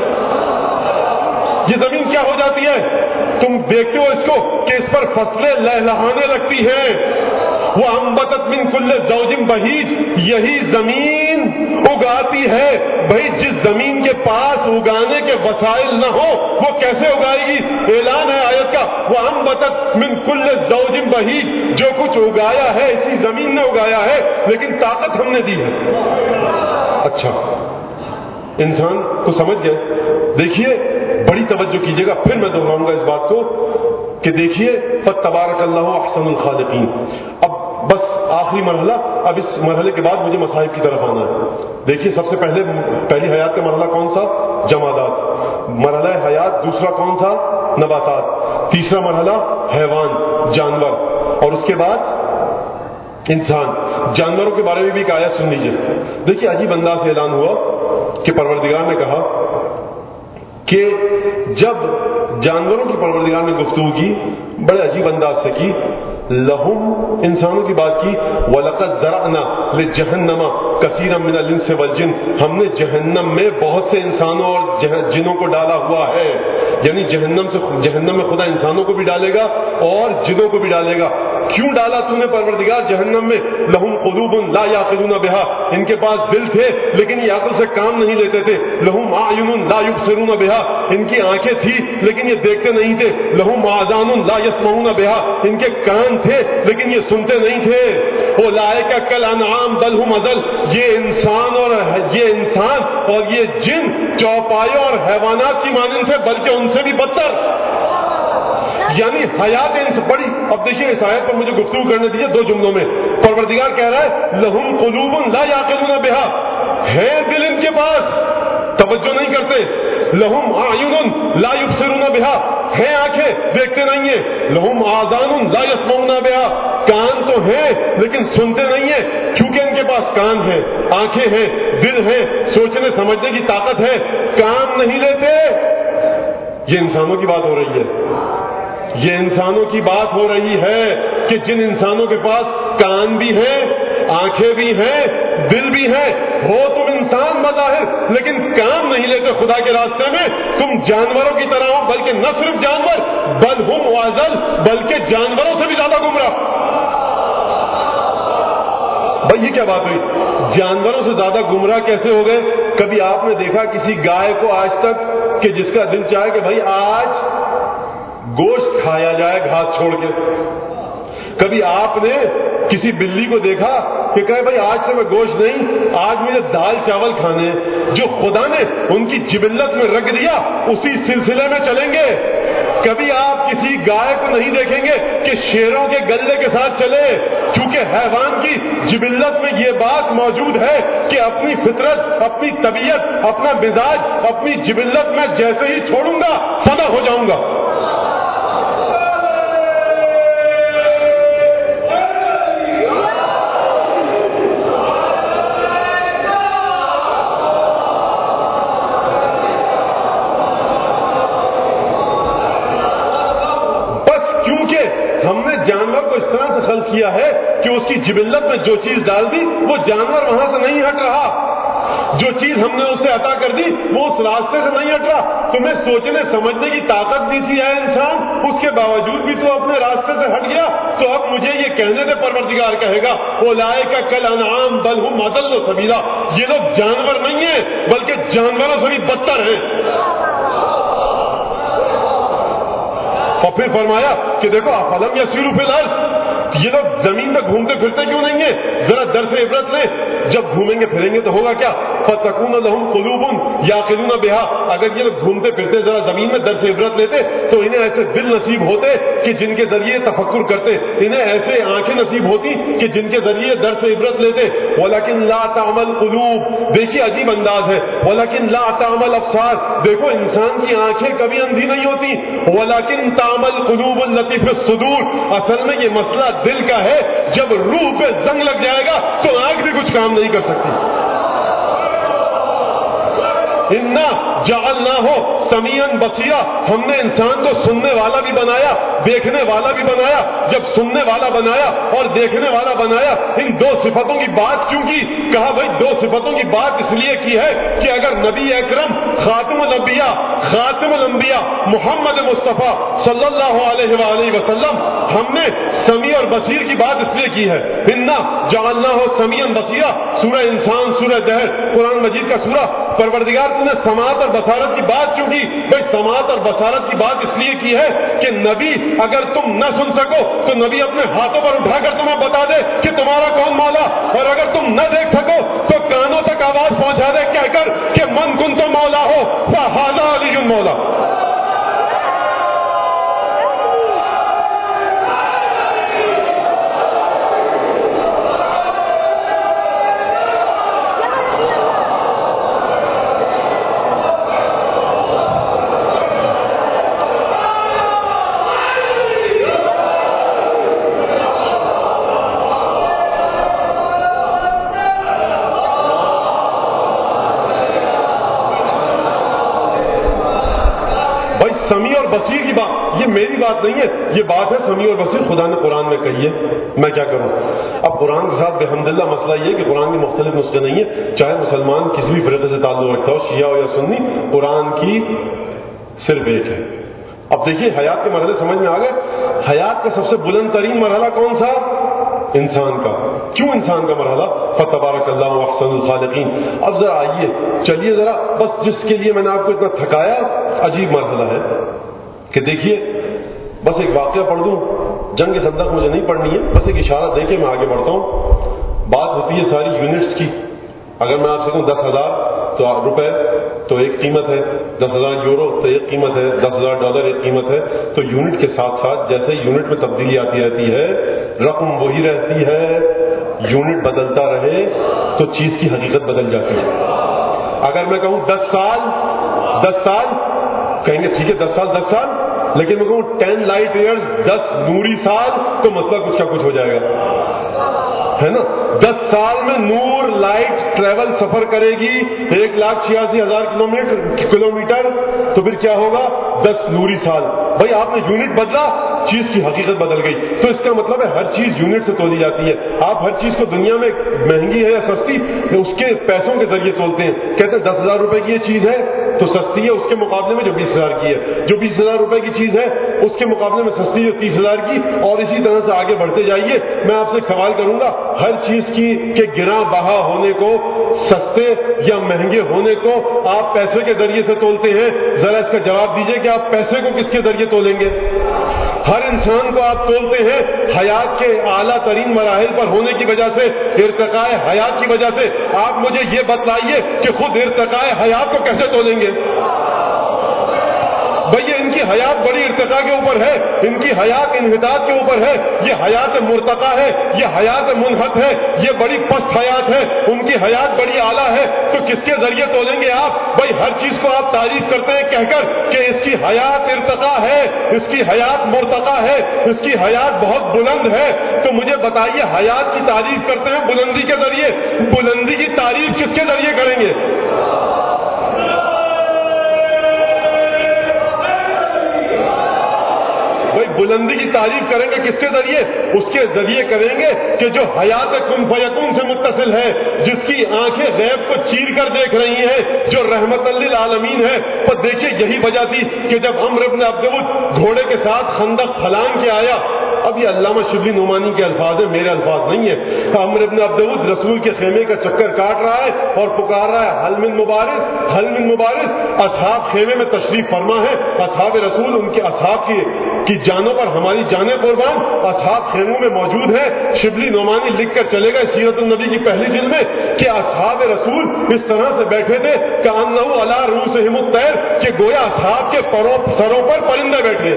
یہ زمین کیا ہو جاتی ہے؟ تم دیکھتے ہو اس کو کہ اس پر فصلیں لہلہانے لگتی ہیں۔ وَأَنبَتَتْ مِنْ كُلِّ زَوْجٍ بَهِيجٍ، یہی زمین اگاتی ہے۔ بھائی جس زمین کے پاس اگانے کے وسائل نہ ہو وہ کیسے اگائے گی؟ اعلان ہے آیت کا وَأَنبَتَتْ مِنْ كُلِّ زَوْجٍ بَهِيجٍ، جو کچھ اگایا ہے اسی زمین نے اگایا ہے، لیکن طاقت ہم نے دی ہے۔ اچھا، انسان کو سمجھ گئے؟ دیکھیے بڑی توجہ کیجیے گا، پھر میں دہراؤں گا اس بات کو کہ دیکھیے فَتَبَارَكَ اللَّهُ أَحْسَنُ الْخَالِقِينَ۔ اب بس آخری مرحلہ، اب اس مرحلے کے بعد مجھے مصائب کی طرف آنا ہے۔ دیکھیے سب سے پہلی حیات کا مرحلہ کون سا؟ جمادات۔ مرحلہ حیات دوسرا کون سا؟ نباتات۔ تیسرا مرحلہ حیوان، جانور، اور اس کے بعد انسان۔ جانوروں کے بارے میں بھی ایک آیت سن لیجیے۔ دیکھیے عجیب انداز سے اعلان ہوا کہ پروردگار نے کہا کہ جب جانوروں کی پروردگار نے گفتگو کی، بڑے عجیب انداز سے کی، لہم، انسانوں کی بات کی، وَلَقَدْ ذَرَأْنَا لِجَهَنَّمَ كَثِيرًا مِنَ الْإِنسِ وَالْجِنِّ، ہم نے جہنم میں بہت سے انسانوں اور جنوں کو ڈالا ہوا ہے، یعنی جہنم میں خدا انسانوں کو بھی ڈالے گا اور جنوں کو بھی ڈالے گا۔ کیوں ڈالا تو نے پروردگار جہنم میں؟ لہم قلوب لا یعقلون بها، ان کے پاس دل تھے لیکن یہ عقل سے کام نہیں لیتے تھے۔ لہم اعین لا یبصرون بها، ان کی آنکھیں تھی لیکن یہ دیکھتے نہیں تھے۔ لہم آذان لا یسمعون بها، ان کے کان تھے لیکن یہ سنتے نہیں تھے۔ اولئک کالانعام بل هم اضل، یہ انسان اور یہ جن چوپایوں اور حیوانات کی مانند تھے، بلکہ ان سے بھی بدتر۔ یعنی حیات بڑی۔ اب دیکھیے اس آیت پر مجھے گفتگو کرنے دیجیے دو جملوں میں۔ پروردگار کہہ رہا ہے لہم قلوب لا یعقلون بها، ہے دل ان کے پاس، توجہ نہیں کرتے۔ لہم اعین لا یبصرون بها، ہے آنکھیں دیکھتے نہیں ہیں۔ لہم آذان لا یسمعون بها، کان تو ہیں لیکن سنتے نہیں ہیں، کیونکہ ان کے پاس کان ہیں، آنکھیں ہیں، دل ہیں، سوچنے سمجھنے کی طاقت ہے، کام نہیں لیتے۔ یہ انسانوں کی بات ہو رہی ہے، یہ انسانوں کی بات ہو رہی ہے کہ جن انسانوں کے پاس کان بھی ہیں، آنکھیں بھی ہیں، دل بھی ہے، ہو تم انسان بظاہر لیکن کام نہیں لیتے خدا کے راستے میں، تم جانوروں کی طرح ہو، بلکہ نہ صرف جانور بل ہم اضل، بلکہ جانوروں سے بھی زیادہ گمراہ۔ بھائی یہ کیا بات ہوئی؟ جانوروں سے زیادہ گمراہ کیسے ہو گئے؟ کبھی آپ نے دیکھا کسی گائے کو آج تک کہ جس کا دل چاہے کہ بھائی آج گوشت کھایا جائے گھاس چھوڑ کے؟ کبھی آپ نے کسی بلی کو دیکھا کہ کہے بھائی آج سے میں گوشت نہیں، آج مجھے دال چاول کھانے ہیں؟ جو خدا نے ان کی جبلت میں رکھ دیا اسی سلسلے میں چلیں گے۔ کبھی آپ کسی گائے کو نہیں دیکھیں گے کہ شیروں کے گلے کے ساتھ چلے، کیونکہ حیوان کی جبلت میں یہ بات موجود ہے کہ اپنی فطرت، اپنی طبیعت، اپنا مزاج، اپنی جبلت میں جیسے ہی چھوڑوں گا فنا ہو جاؤں گا۔ ہم نے جانور کو اس طرح سے خلق کیا ہے کہ اس کی جبلت میں جو چیز ڈال دی وہ جانور وہاں سے نہیں ہٹ رہا، جو چیز ہم نے اسے عطا کر دی وہ اس راستے سے نہیں ہٹ رہا۔ تمہیں سوچنے سمجھنے کی طاقت دی تھی ہے انسان، اس کے باوجود بھی تو اپنے راستے سے ہٹ گیا۔ تو اب مجھے یہ کہنے سے پروردگار کہے گا اولئک کالانعام بل هم اضل سبیلا، یہ لوگ جانور نہیں ہیں بلکہ جانوروں سے بھی بدتر ہیں۔ اور پھر فرمایا کہ دیکھو افلم یسیروا فی الارض، یہ لوگ زمین میں گھومتے پھرتے کیوں نہیں ہیں؟ ذرا درس عبرت لیں، جب گھومیں گے پھریں گے تو ہوگا کیا؟ فتکون لہم قلوب یعقلون بہا، اگر یہ لوگ گھومتے پھرتے ذرا زمین میں درس عبرت لیتے تو انہیں ایسے دل نصیب ہوتے کہ جن کے ذریعے تفکر کرتے، انہیں ایسے آنکھیں نصیب ہوتی کہ جن کے ذریعے درس عبرت لیتے۔ ولکن لا تعمى القلوب، دیکھیے عجیب انداز ہے، ولکن لا تعمى الابصار، دیکھو انسان کی آنکھیں کبھی اندھی نہیں ہوتی، ولکن تعمى القلوب التي في الصدور، اصل میں یہ مسئلہ دل کا ہے، جب روح پہ زنگ لگ جائے گا تو آنکھ بھی کچھ کام نہیں کر سکتی۔ انا جعلناہ سمیعا بصیرا، ہم نے انسان کو سننے والا بھی بنایا، دیکھنے والا بھی بنایا۔ جب سننے والا بنایا اور دیکھنے والا بنایا، ان دو صفتوں کی بات کیوں کی؟ کہا بھائی دو صفتوں کی بات اس لیے کی ہے کہ اگر نبی اکرم خاتم الانبیاء محمد مصطفیٰ صلی اللہ علیہ وآلہ وسلم، ہم نے سمیع اور بصیر کی بات اس لیے کی ہے۔ انا جعلناہ سمیعا بصیرا، سورہ انسان، سورہ دہر، قرآن مجید کا سورہ۔ پروردگار نے سماعت اور بصارت کی بات کیوں کی؟ بھائی سماعت اور بصارت کی بات اس لیے کی ہے کہ نبی اگر تم نہ سن سکو تو نبی اپنے ہاتھوں پر اٹھا کر تمہیں بتا دے کہ تمہارا کون مولا، اور اگر تم نہ دیکھ سکو تو کانوں تک آواز پہنچا دے کہہ کر کہ من کنت مولا ہو فہذا علی مولا۔ سمیع اور بصیر کی بات یہ میری بات نہیں ہے، یہ بات ہے سمیع اور بصیر خدا نے قرآن میں کہی ہے، میں کیا کروں؟ اب قرآن کے ساتھ بحمداللہ مسئلہ یہ ہے کہ قرآن کے مختلف نسخے نہیں ہیں، چاہے مسلمان کسی بھی فرقے سے تعلق رکھتا ہو، شیعہ ہو یا سنی، قرآن کی صرف ایک ہے۔ اب دیکھیے حیات کے مرحلے سمجھ میں آ گئے۔ حیات کا سب سے بلند ترین مرحلہ کون سا؟ انسان کا۔ کیوں انسان کا مرحلہ؟ فتبارک اللہ احسن الخالقین۔ اب ذرا آئیے چلیے ذرا، بس جس کے لیے میں نے آپ کو اتنا تھکایا، عجیب مرحلہ ہے کہ دیکھیے، بس ایک واقعہ پڑھ دوں، جنگ خندق مجھے نہیں پڑھنی ہے، بس ایک اشارہ دے کے میں آگے بڑھتا ہوں۔ بات ہوتی ہے ساری یونٹس کی، اگر میں آپ سے کہوں 10,000 روپے تو ایک قیمت ہے، 10,000 یورو تو ایک قیمت ہے، 10,000 ڈالر ایک قیمت ہے، تو یونٹ کے ساتھ ساتھ جیسے یونٹ میں تبدیلی آتی رہتی ہے، رقم وہی رہتی ہے، یونٹ بدلتا رہے تو چیز کی حقیقت بدل جاتی ہے۔ اگر میں کہوں 10 سال کہیں گے ٹھیک ہے 10 سال، لیکن میں کہوں 10 لائٹ ایئرز 10 نوری سال تو مسئلہ کچھ کا کچھ ہو جائے گا، ہے نا؟ 10 سال میں نور لائٹ ٹریول سفر کرے گی 1,86,000 کلومیٹر، تو پھر کیا ہوگا؟ 10 نوری سال۔ بھائی آپ نے یونٹ بدلا، چیز کی حقیقت بدل گئی، تو اس کا مطلب ہے ہر چیز یونٹ سے تولی جاتی ہے۔ آپ ہر چیز کو دنیا میں مہنگی ہے یا سستی اس کے پیسوں کے ذریعے تولتے ہیں، کہتے ہیں 10,000 روپے کی یہ چیز ہے تو سستی ہے اس کے مقابلے میں جو 20,000 کی ہے، جو 20,000 روپے کی چیز ہے اس کے مقابلے میں سستی جو 30,000 کی، اور اسی طرح سے آگے بڑھتے جائیے۔ میں آپ سے سوال کروں گا، ہر چیز کی کے گراں بہا ہونے کو، سستے یا مہنگے ہونے کو آپ پیسے کے ذریعے سے تولتے ہیں، ذرا اس کا جواب دیجئے کہ آپ پیسے کو کس کے ذریعے تولیں گے؟ ہر انسان کو آپ تولتے ہیں حیات کے اعلیٰ ترین مراحل پر ہونے کی وجہ سے، ارتقاء حیات کی وجہ سے۔ آپ مجھے یہ بتلائیے کہ خود ارتقاء حیات کو کیسے تولیں گے؟ بھئی یہ ان کی حیات بڑی ارتقاء کے اوپر ہے، ان کی حیات انحطاط کے اوپر ہے، یہ حیات مرتقا ہے، یہ حیات منحط ہے، یہ بڑی پست حیات ہے، ان کی حیات بڑی اعلیٰ ہے، تو کس کے ذریعے تولیں گے آپ؟ بھئی ہر چیز کو آپ تعریف کرتے ہیں کہہ کر کہ اس کی حیات ارتقاء ہے، اس کی حیات مرتقا ہے، اس کی حیات بہت بلند ہے، تو مجھے بتائیے حیات کی تعریف کرتے ہیں بلندی کے ذریعے، بلندی کی تعریف کس کے ذریعے کریں گے؟ بلندی کی تعریف کریں گے کس کے ذریعے؟ اس کے ذریعے کریں گے کہ جو حیات کن فیکون سے متصل ہے، جس کی آنکھیں غیب کو چیر کر دیکھ رہی ہیں، جو رحمت للعالمین ہے۔ اور دیکھیے یہی وجہ تھی کہ جب عمرو بن عبد ود گھوڑے کے ساتھ خندق پھلانگ کے آیا، اب یہ علامہ شبلی نعمانی کے الفاظ ہیں، میرے الفاظ نہیں ہیں، عمرو بن عبد ود رسول کے خیمے کا چکر کاٹ رہا ہے اور پکار رہا ہے حل من مبارز، حل من مبارز۔ اصحاب خیمے میں تشریف فرما ہے، اصحاب رسول ان کے اصحاب کی جانوں پر ہماری جانیں قربان، اصحاب خیموں میں موجود ہیں۔ شبلی نعمانی لکھ کر چلے گئے سیرت النبی کی پہلی جلد میں کہ اصحاب رسول اس طرح سے بیٹھے تھے کہ انہو علی رؤوسہم الطیر، کہ گویا اصحاب کے سروں پر پرندے بیٹھے۔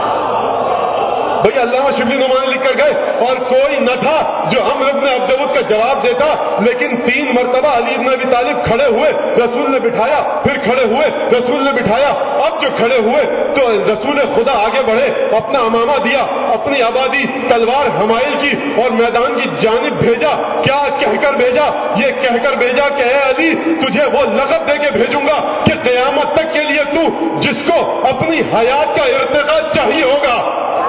بھئی علامہ شبلی نعمانی لکھ کر گئے اور کوئی نہ تھا جو عمرو بن عبد ود کا جواب دیتا، لیکن 3 مرتبہ علی بن ابی طالب کھڑے ہوئے، رسول نے بٹھایا، پھر کھڑے ہوئے، رسول نے بٹھایا، اب جو کھڑے ہوئے تو رسول خدا آگے بڑھے، اپنا امامہ دیا، اپنی آبادی تلوار حمائل کی اور میدان کی جانب بھیجا۔ کیا کہہ کر بھیجا؟ یہ کہہ کر بھیجا کہ اے علی تجھے وہ لقب دے کے بھیجوں گا کہ قیامت تک کے لیے تو جس کو اپنی حیات کا ارتقاء چاہیے ہوگا۔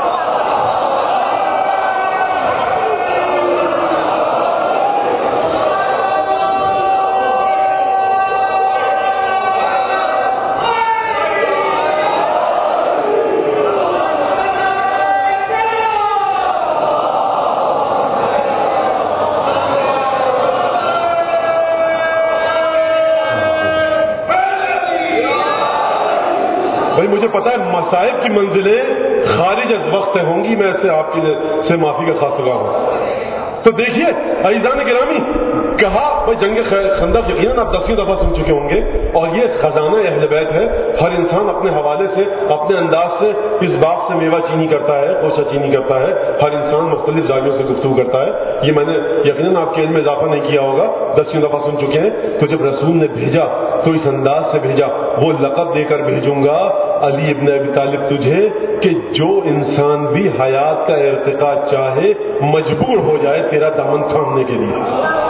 مجھے پتا ہے مصائب کی منزلیں خارج از وقت ہوں گی، میں ایسے آپ سے معافی کا خواستگار ہوں۔ تو دیکھیے عزیزان گرامی، کہا بھائی جنگ خندق یقیناً آپ 10ویں دفعہ سن چکے ہوں گے، اور یہ خزانہ اہل بیت ہے۔ ہر انسان اپنے حوالے سے، اپنے انداز سے اس بات سے میوہ چینی کرتا ہے، خوشہ چینی کرتا ہے، ہر انسان مختلف زاویوں سے گفتگو کرتا ہے۔ یہ میں نے یقیناً آپ کے علم میں اضافہ نہیں کیا ہوگا، 10ویں دفعہ سن چکے ہیں۔ تو جب رسول نے بھیجا تو اس انداز سے بھیجا، وہ لقب دے کر بھیجوں گا علی ابن ابی طالب تجھے، کہ جو انسان بھی حیات کا ارتقاء چاہے مجبور ہو جائے تیرا دامن تھامنے کے لیے۔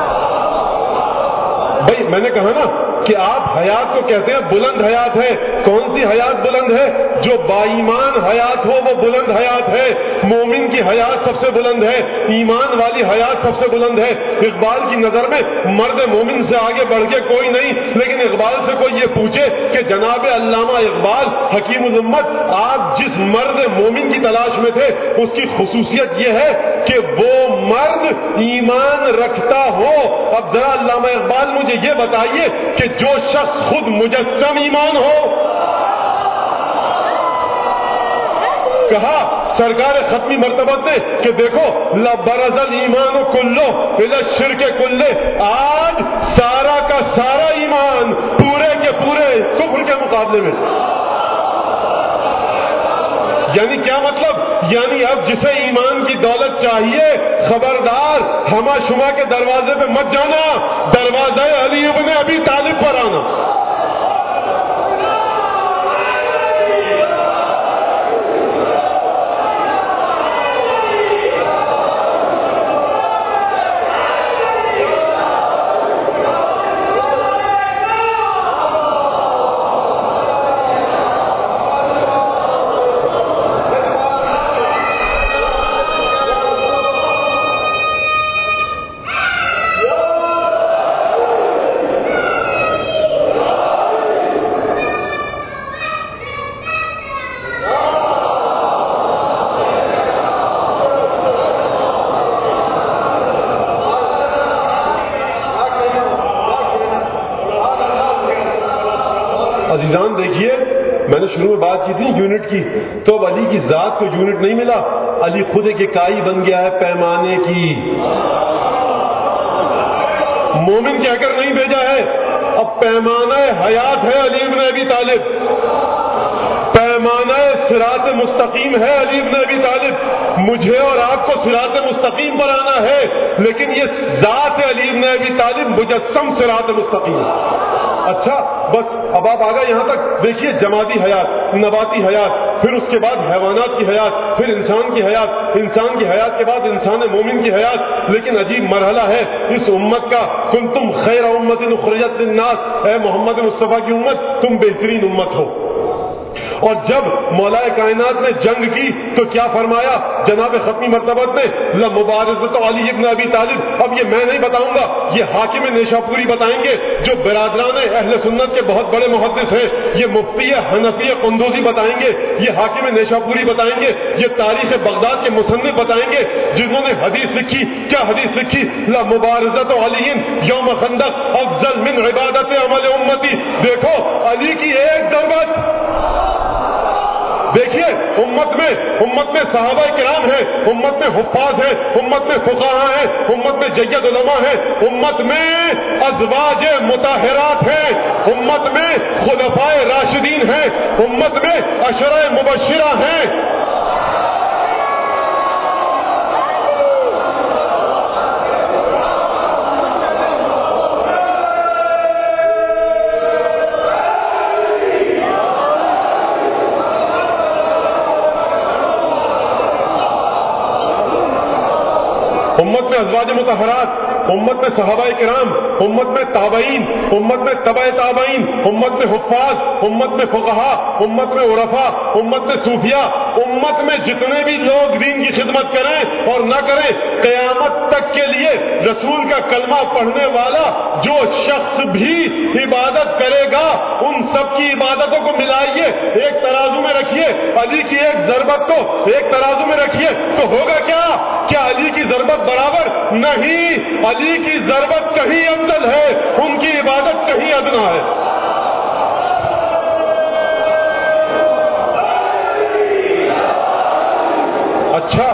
بھائی میں نے کہا نا کہ آپ حیات کو کہتے ہیں بلند حیات ہے۔ کون سی حیات بلند ہے؟ جو با ایمان حیات ہو وہ بلند حیات ہے۔ مومن کی حیات سب سے بلند ہے، ایمان والی حیات سب سے بلند ہے۔ اقبال کی نظر میں مرد مومن سے آگے بڑھ کے کوئی نہیں، لیکن اقبال سے کوئی یہ پوچھے کہ جناب علامہ اقبال حکیم الامت، آپ جس مرد مومن کی تلاش میں تھے اس کی خصوصیت یہ ہے کہ وہ مرد ایمان رکھتا ہو۔ اب ذرا علامہ اقبال مجھے یہ بتائیے کہ جو شخص خود مجسم ایمان ہو، کہا سرکار ختمی مرتبہ سے کہ دیکھو لبرز الایمان کلو الی الشرک کلے، آج سارا کا سارا ایمان پورے کے پورے کفر کے مقابلے میں۔ یعنی کیا مطلب؟ یعنی اب جسے ایمان کی دولت چاہیے خبردار ہما شما کے دروازے پہ مت جانا، دروازہ علی ابن ابی طالب پر آنا۔ دیکھیے میں نے شروع میں بات کی تھی یونٹ کی، تو اب علی کی ذات کو یونٹ نہیں ملا، علی خود ایک اکائی بن گیا ہے پیمانے کی۔ مومن کہہ کر نہیں بھیجا ہے، اب پیمانہ حیات ہے علی ابن ابی طالب، پیمانہ صراط مستقیم ہے علی بن ابی طالب، مجھے اور آپ کو صراط مستقیم پر آنا ہے، لیکن یہ ذات علی بن ابی طالب مجسم صراط مستقیم۔ اچھا بس اب آپ آ گئے یہاں تک، دیکھیے جمادی حیات، نباتی حیات، پھر اس کے بعد حیوانات کی حیات، پھر انسان کی حیات، انسان کی حیات کے بعد انسان مومن کی حیات۔ لیکن عجیب مرحلہ ہے اس امت کا، کنتم خیر امت اخرجت للناس، اے محمد مصطفیٰ کی امت تم بہترین امت ہو۔ اور جب مولا کائنات نے جنگ کی تو کیا فرمایا جناب ختمی مرتبت نے؟ لمبارزۃ علی بن ابی طالب۔ اب یہ میں نہیں بتاؤں گا، یہ حاکم نیشاپوری بتائیں گے جو برادران اہل سنت کے بہت بڑے محدث ہیں، یہ مفتی حنفی قندوزی بتائیں گے، یہ حاکم نیشاپوری بتائیں گے، یہ تاریخ بغداد کے مصنف بتائیں گے جنہوں نے حدیث لکھی۔ کیا حدیث لکھی؟ لمبارزۃ علی یوم خندق افضل من عبادت عمل امتی۔ دیکھو علی کی ایک ضربت، دیکھیے امت میں صحابہ کرام ہیں، امت میں حفاظ ہیں، امت میں فقہاء ہیں، امت میں جید علماء ہیں، امت میں ازواج مطہرات ہیں، امت میں خلفائے راشدین ہیں، امت میں عشرہ مبشرہ ہیں۔ امت میں ازواج مطہرات، امت میں صحابہ کرام، امت میں تابعین، امت میں تبع تابعین، امت میں حفاظ، امت میں فقہاء، امت میں عرفاء، امت میں صوفیاء، امت میں جتنے بھی لوگ دین کی خدمت کریں اور نہ کریں، قیامت تک کے لیے رسول کا کلمہ پڑھنے والا جو شخص بھی عبادت کرے گا ان سب کی عبادتوں کو ملائیے، ایک ترازو میں رکھیے، علی کی ایک ضربت کو ایک ترازو میں رکھیے تو ہوگا کیا علی کی ضربت برابر؟ نہیں، علی کی ضربت کہیں افضل ہے، ان کی عبادت کہیں ادنا ہے۔ اچھا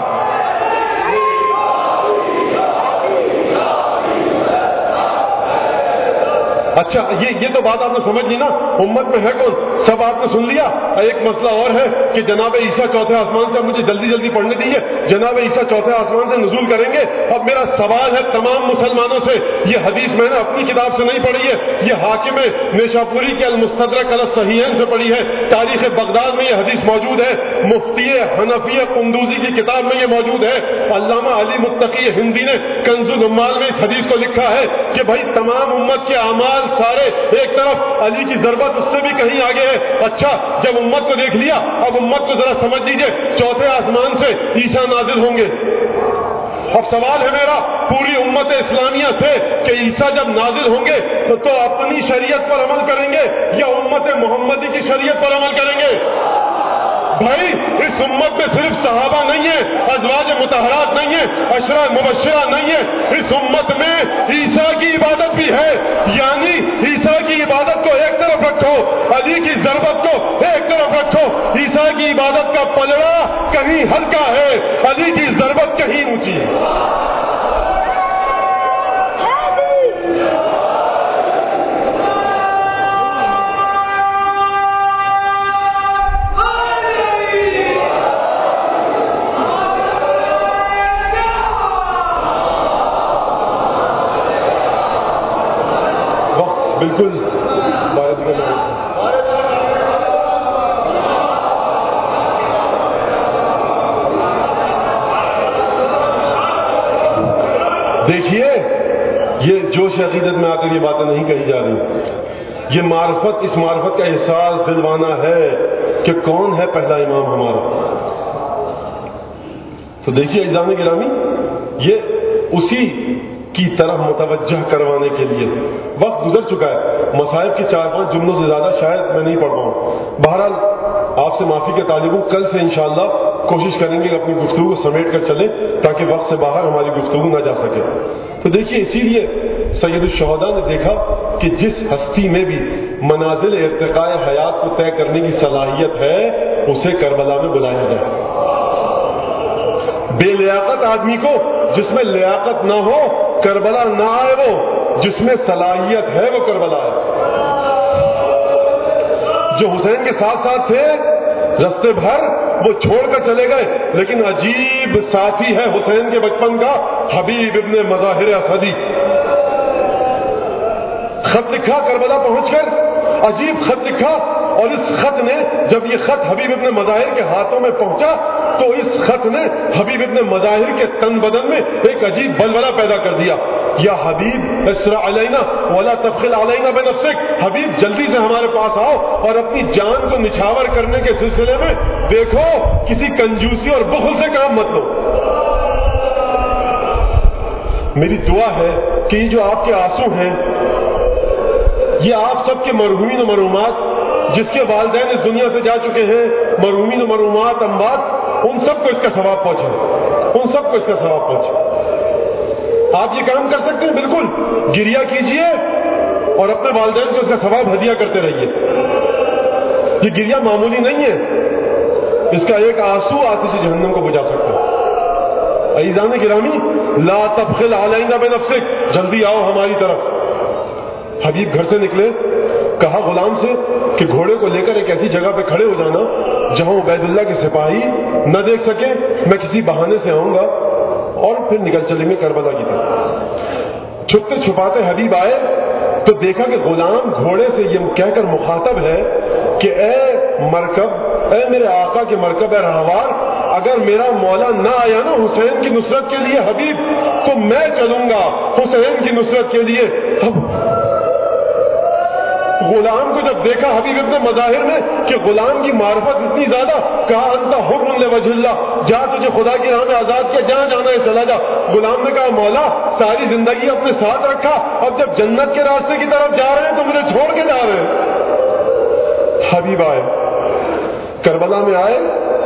یہ تو بات آپ نے سمجھ لی نا، امت میں ہے کون سب آپ نے سن لیا۔ ایک مسئلہ اور ہے کہ جناب عیسیٰ چوتھے آسمان سے، مجھے جلدی پڑھنے دیجیے، جناب عیسیٰ چوتھے آسمان سے نزول کریں گے۔ اب میرا سوال ہے تمام مسلمانوں سے، یہ حدیث میں نے اپنی کتاب سے نہیں پڑھی ہے، یہ حاکم نیشاپوری کے المستدرک علی الصحیحین سے پڑھی ہے، تاریخ بغداد میں یہ حدیث موجود ہے، مفتی حنفی قندوزی کی کتاب میں یہ موجود ہے، علامہ علی متقی ہندی نے کنز العمال میں اس حدیث کو لکھا ہے کہ بھائی تمام امت کے اعمال سارے ایک طرف، علی کی ضربت اس سے بھی کہیں آگے ہے۔ اچھا جب امت کو دیکھ لیا، اب امت کو ذرا سمجھ لیجیے، چوتھے آسمان سے عیسیٰ نازل ہوں گے۔ اب سوال ہے میرا پوری امت اسلامیہ سے کہ عیسیٰ جب نازل ہوں گے تو اپنی شریعت پر عمل کریں گے یا امت محمدی کی شریعت پر عمل کریں گے؟ بھائی اس امت میں صرف صحابہ نہیں ہے، ازواج مطہرات نہیں ہے، عشرہ مبشرہ نہیں ہے، اس امت میں عیسیٰ کی عبادت بھی ہے، یعنی عیسیٰ کی عبادت کو ایک طرف رکھو، علی کی ضربت کو ایک طرف رکھو، عیسیٰ کی عبادت کا پلڑا کہیں ہلکا ہے، علی کی ضربت کہیں اونچی ہے۔ بالکل دیکھیے یہ جوش عقیدت میں آ کر یہ باتیں نہیں کہی جا رہی، یہ معرفت، اس معرفت کا احساس دلوانا ہے کہ کون ہے پہلا امام ہمارا۔ تو دیکھیے اجزام گرامی، یہ اسی کی طرف متوجہ کروانے کے لیے وقت گزر چکا ہے، مصائب کی 4-5 جملوں سے زیادہ شاید میں نہیں پڑھ پاؤں۔ بہرحال آپ سے معافی کے طالب ہوں، کل سے انشاءاللہ کوشش کریں گے کہ اپنی گفتگو کو سمیٹ کر چلیں تاکہ وقت سے باہر ہماری گفتگو نہ جا سکے۔ تو دیکھیے اسی لیے سید الشہداء نے دیکھا کہ جس ہستی میں بھی منازل ارتقاء حیات کو طے کرنے کی صلاحیت ہے اسے کربلا میں بلایا جائے۔ بے لیاقت آدمی کو، جس میں لیاقت نہ ہو کربلا نہ آئے، وہ جس میں صلاحیت ہے وہ کربلا ہے۔ جو حسین کے ساتھ ساتھ تھے رستے بھر وہ چھوڑ کر چلے گئے، لیکن عجیب ساتھی ہے حسین کے بچپن کا، حبیب ابن مظاہر اسدی۔ خط لکھا کربلا پہنچ کر، عجیب خط لکھا، اور اس خط نے، جب یہ خط حبیب ابن مظاہر کے ہاتھوں میں پہنچا تو اس خط نے حبیب ابن مظاہر کے تن بدن میں ایک عجیب بلبلہ پیدا کر دیا۔ یا حبیب اسرع علینا ولا تبخل علینا بنفسک، حبیب جلدی سے ہمارے پاس آؤ اور اپنی جان کو نچھاور کرنے کے سلسلے میں دیکھو کسی کنجوسی اور بخل سے کام مت لو۔ میری دعا ہے کہ یہ جو آپ کے آنسو ہیں، یہ آپ سب کے مرحومین و مرحومات جس کے والدین اس دنیا سے جا چکے ہیں، مرحومین و مرحومات اموات، ان سب کو اس کا ثواب پہنچے، ان سب کو اس کا ثواب پہنچے۔ آپ یہ کام کر سکتے ہیں، بالکل گریہ کیجئے اور اپنے والدین کو اس کا ثواب ہدیہ کرتے رہیے۔ یہ گریہ معمولی نہیں ہے، اس کا ایک آنسو آتش جہنم کو بجھا سکتا ہے۔ عزیزان گرامی، لا تبخل علینا بنفسک، جلدی آؤ ہماری طرف۔ حبیب گھر سے نکلے، کہا غلام سے کہ گھوڑے کو لے کر ایک ایسی جگہ پہ کھڑے ہو جانا جہاں عبید اللہ کے سپاہی نہ دیکھ سکے، میں کسی بہانے سے آؤں گا، اور پھر نکل چلیں گے کربلا کی طرف۔ چھپتے چھپاتے حبیب آئے تو دیکھا کہ غلام گھوڑے سے یہ کہہ کر مخاطب ہے کہ اے مرکب، اے میرے آقا کے مرکب، اے رہوار، اگر میرا مولا نہ آیا نا حسین کی نصرت کے لیے حبیب، تو میں چلوں گا حسین کی نصرت کے لیے۔ اب غلام کو جب دیکھا حبیب ابن مظاہر نے کہ غلام کی معرفت اتنی زیادہ، کہا انت حر لوجہ اللہ، جا تجھے خدا کی راہ میں آزاد کیا، جہاں جانا ہے چلا جا۔ غلام نے کہا مولا ساری زندگی اپنے ساتھ رکھا، اب جب جنت کے راستے کی طرف جا رہے ہیں تو مجھے چھوڑ کے جا رہے ہیں۔ حبیب آئے، کربلا میں آئے،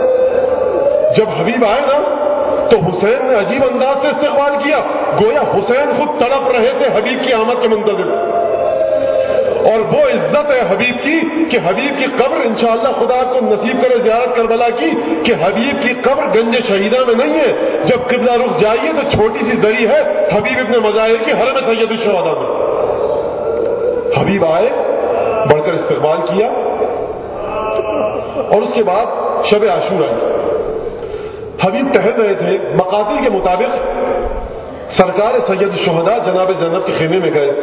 جب حبیب آئے نا تو حسین نے عجیب انداز سے استقبال کیا، گویا حسین خود تڑپ رہے تھے حبیب کی آمد کے منتظر۔ اور وہ عزت ہے حبیب کی کہ حبیب کی قبر انشاءاللہ خدا کو نصیب کرے زیارت کربلا کی، کہ حبیب کی قبر گنج شہیدہ میں نہیں ہے، جب قبلہ رخ جائیے تو چھوٹی سی دری ہے حبیب ابن مظاہر کی حرم سید الشہداء میں۔ حبیب آئے، بڑھ کر استقبال کیا، اور اس کے بعد شب عاشور آئی۔ حبیب ٹہل رہے تھے، مقاتل کے مطابق سرکار سید الشہداء جناب زینب کے خیمے میں گئے۔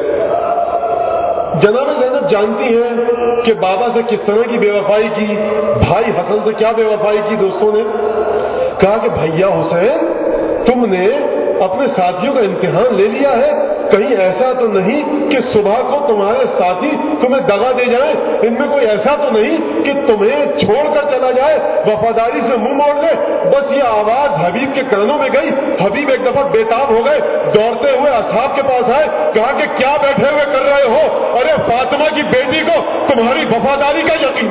جناب زینب جانتی ہیں کہ بابا سے کس طرح کی بے وفائی کی، بھائی حسن سے کیا بے وفائی کی۔ دوستوں نے کہا کہ بھیا حسین، تم نے اپنے ساتھیوں کا امتحان لے لیا ہے، کہیں ایسا تو نہیں کہ صبح کو تمہارے ساتھی تمہیں دغا دے جائیں، ان میں کوئی ایسا تو نہیں کہ تمہیں چھوڑ کر چلا جائے، وفاداری سے منہ موڑ لے۔ بس یہ آواز حبیب کے کانوں میں گئی، حبیب ایک دفعہ بےتاب ہو گئے، دوڑتے ہوئے اصحاب کے پاس آئے، کہا کہ کیا بیٹھے ہوئے کر رہے ہو؟ ارے فاطمہ کی بیٹی کو تمہاری وفاداری کا یقین۔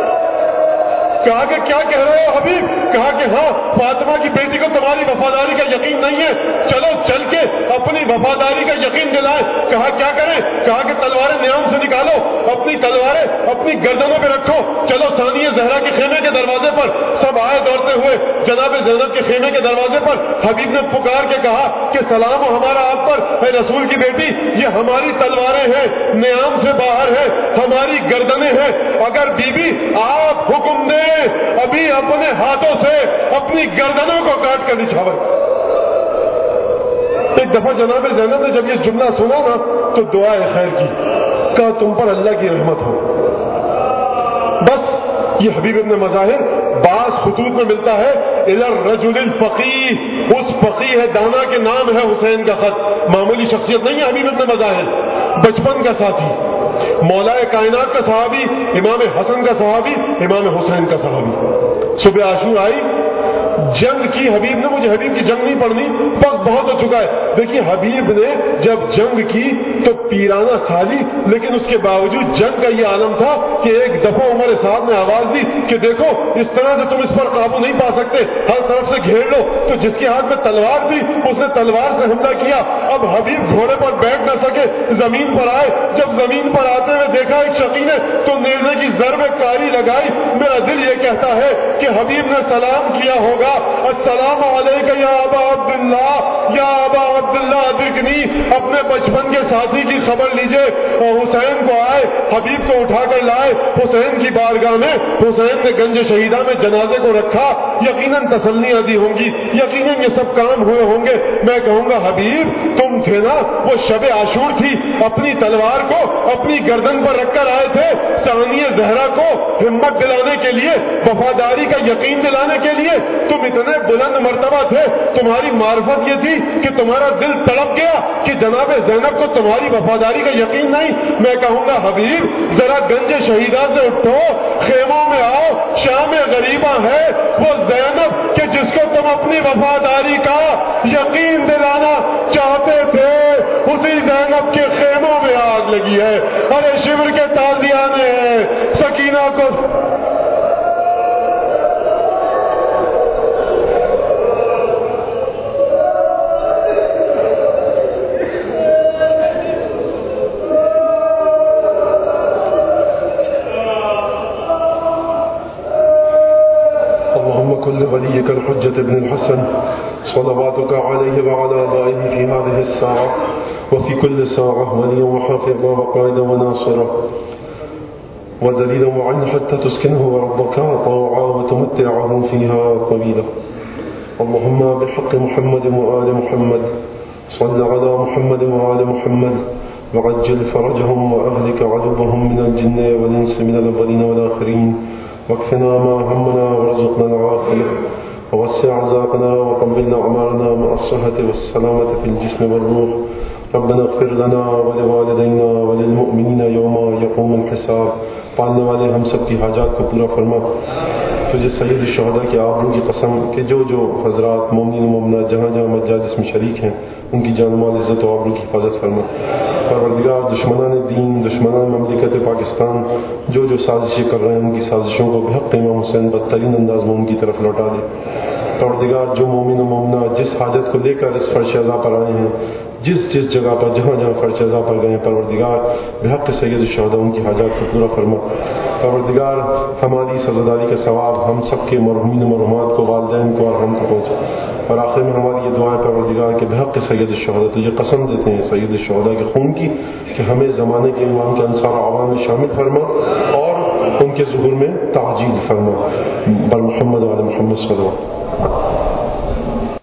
کہا کہ کیا کہہ رہے ہو حبیب؟ کہا کہ ہاں، فاطمہ کی بیٹی کو تمہاری وفاداری کا یقین نہیں ہے، چلو چل کے اپنی وفاداری کا یقین دلائیں۔ کہا کیا کریں؟ کہا کہ تلواریں نیام سے نکالو، اپنی تلواریں اپنی گردنوں پہ رکھو، چلو ثانیہ زہرا کے خیمے کے دروازے پر۔ سب آئے دوڑتے ہوئے جناب زینب کے خیمے کے دروازے پر۔ حبیب نے پکار کے کہا کہ سلام ہو ہمارا آپ پر، اے رسول کی بیٹی، یہ ہماری تلواریں ہیں، نیام سے باہر ہیں، ہماری گردنیں ہیں، اگر بی بی آپ حکم دیں ابھی اپنے ہاتھوں سے اپنی گردنوں کو کاٹ کر نچھاور۔ ایک دفعہ جناب زینب نے جب یہ جملہ سنا نا تو دعائے خیر کی، کہا تم پر اللہ کی رحمت ہو۔ بس یہ حبیب ابن مظاہر بعض خطوط میں ملتا ہے، الی الرجل الفقیہ، اس فقیہ دانا کے نام ہے حسین کا خط، معمولی شخصیت نہیں ہے حبیب ابن مظاہر، بچپن کا ساتھی، مولا کائنات کا صحابی، امام حسن کا صحابی، امام حسین کا صحابی۔ صبح عاشور آئی، جنگ کی حبیب نے، مجھے حبیب کی جنگ نہیں پڑھنی، وقت بہت ہو چکا ہے۔ دیکھیے حبیب نے جب جنگ کی تو پیرانہ کھالی، لیکن اس کے باوجود جنگ کا یہ عالم تھا کہ ایک دفعہ عمر صاحب نے آواز دی کہ دیکھو اس طرح سے تم اس پر قابو نہیں پا سکتے، ہر طرف سے گھیر لو۔ تو جس کے ہاتھ میں تلوار تھی اس نے تلوار سے حملہ کیا۔ اب حبیب گھوڑے پر بیٹھ نہ سکے، زمین پر آئے، جب زمین پر آتے ہوئے دیکھا ایک شقی نے تو نیزے کی ضرب کاری لگائی۔ میرا دل یہ کہتا ہے کہ حبیب نے سلام کیا ہوگا، السلام علیکم یا ابا عبداللہ، یا ابا عبداللہ ادرکنی، اپنے بچپن کے ساتھی کی خبر لیجئے، حسین کو آئے، حبیب کو اٹھا کر لائے حسین کی بارگاہ میں، حسین نے گنج شہیدہ میں جنازے کو رکھا، یقیناً تسلیاں دی ہوں گی، یقیناً یہ سب کام ہوئے ہوں گے۔ میں کہوں گا حبیب تم تھے نا، وہ شب عاشور تھی، اپنی تلوار کو اپنی گردن پر رکھ کر آئے تھے ثانیہ زہرا کو ہمت دلانے کے لیے، وفاداری کا یقین دلانے کے لیے۔ تم اتنے بلند مرتبہ تھے، تمہاری معرفت یہ تھی کہ تمہارا دل تڑپ گیا کہ جناب زینب کو تمہاری وفاداری کا یقین نہیں۔ میں کہوں گا حبیب ذرا گنج شہیدہ سے اٹھو، خیموں میں آؤ، شام غریبہ ہے وہ زینب کہ جس کو تم اپنی وفاداری کا یقین دلانا چاہتے تھے، اسی زینب کے خیموں میں آگ لگی ہے۔ ارے شبر کے تازیانے ہیں، سکینہ کو كل وليك الحجة ابن الحسن صلواتك عليه وعلى آبائه في هذه الساعة وفي كل ساعة وليا وحافظا وقائدا وناصرا ودليلا وعين حتى تسكنه وربك طاعا وتمتعه فيها طويلا. اللهم بحق محمد وآل محمد صل على محمد وآل محمد وعجل فرجهم وأهلك عدوهم من الجن والإنس من الأولين والآخرين واكفنا ما همنا وارزقنا العافية ووسع رزقنا وقبلنا أعمالنا مع الصحة والسلامة في الجسم والروح. ربنا اغفر لنا ولوالدينا وللمؤمنين يوم يقوم الحساب. پالنے والے ہم سب کی حاجات کو پورا فرما. تجھے سید الشہداء کے آبرو کی قسم کہ جو حضرات مومنین و مومنات جہاں جہاں مجالس میں شریک ہیں ان کی جان مال عزت و آبرو کی حفاظت فرما. پروردگار دشمنان دین، دشمنان مملکت پاکستان جو سازشیں کر رہے ہیں ان کی سازشوں کو بحق امام حسین بدترین انداز میں ان کی طرف لوٹا دے. پروردگار جو مومن و مومنات جس حاجت کو لے کر اس فرش عزا پر آئے ہیں، جس جگہ پر جہاں جہاں فرش عزا پر گئے ہیں، پروردگار بحق سید الشہداء ان کی حاجات کو پورا فرما. پروردگار ہماری سزاداری کا ثواب ہم سب کے مرحومین و مرحومات کو، والدین کو اور ہم کو پہنچے. اور آخر میں ہماری یہ دعا ہے پروردگار کے بحق سید الشہداء تجھے قسم دیتے ہیں سید الشہداء کے خون کی کہ ہمیں زمانے کے امام کے انصار عوام میں شامل فرما اور ان کے ظہور میں تعجیل فرما. بر محمد و علی محمد صلی اللہ علیہ وسلم.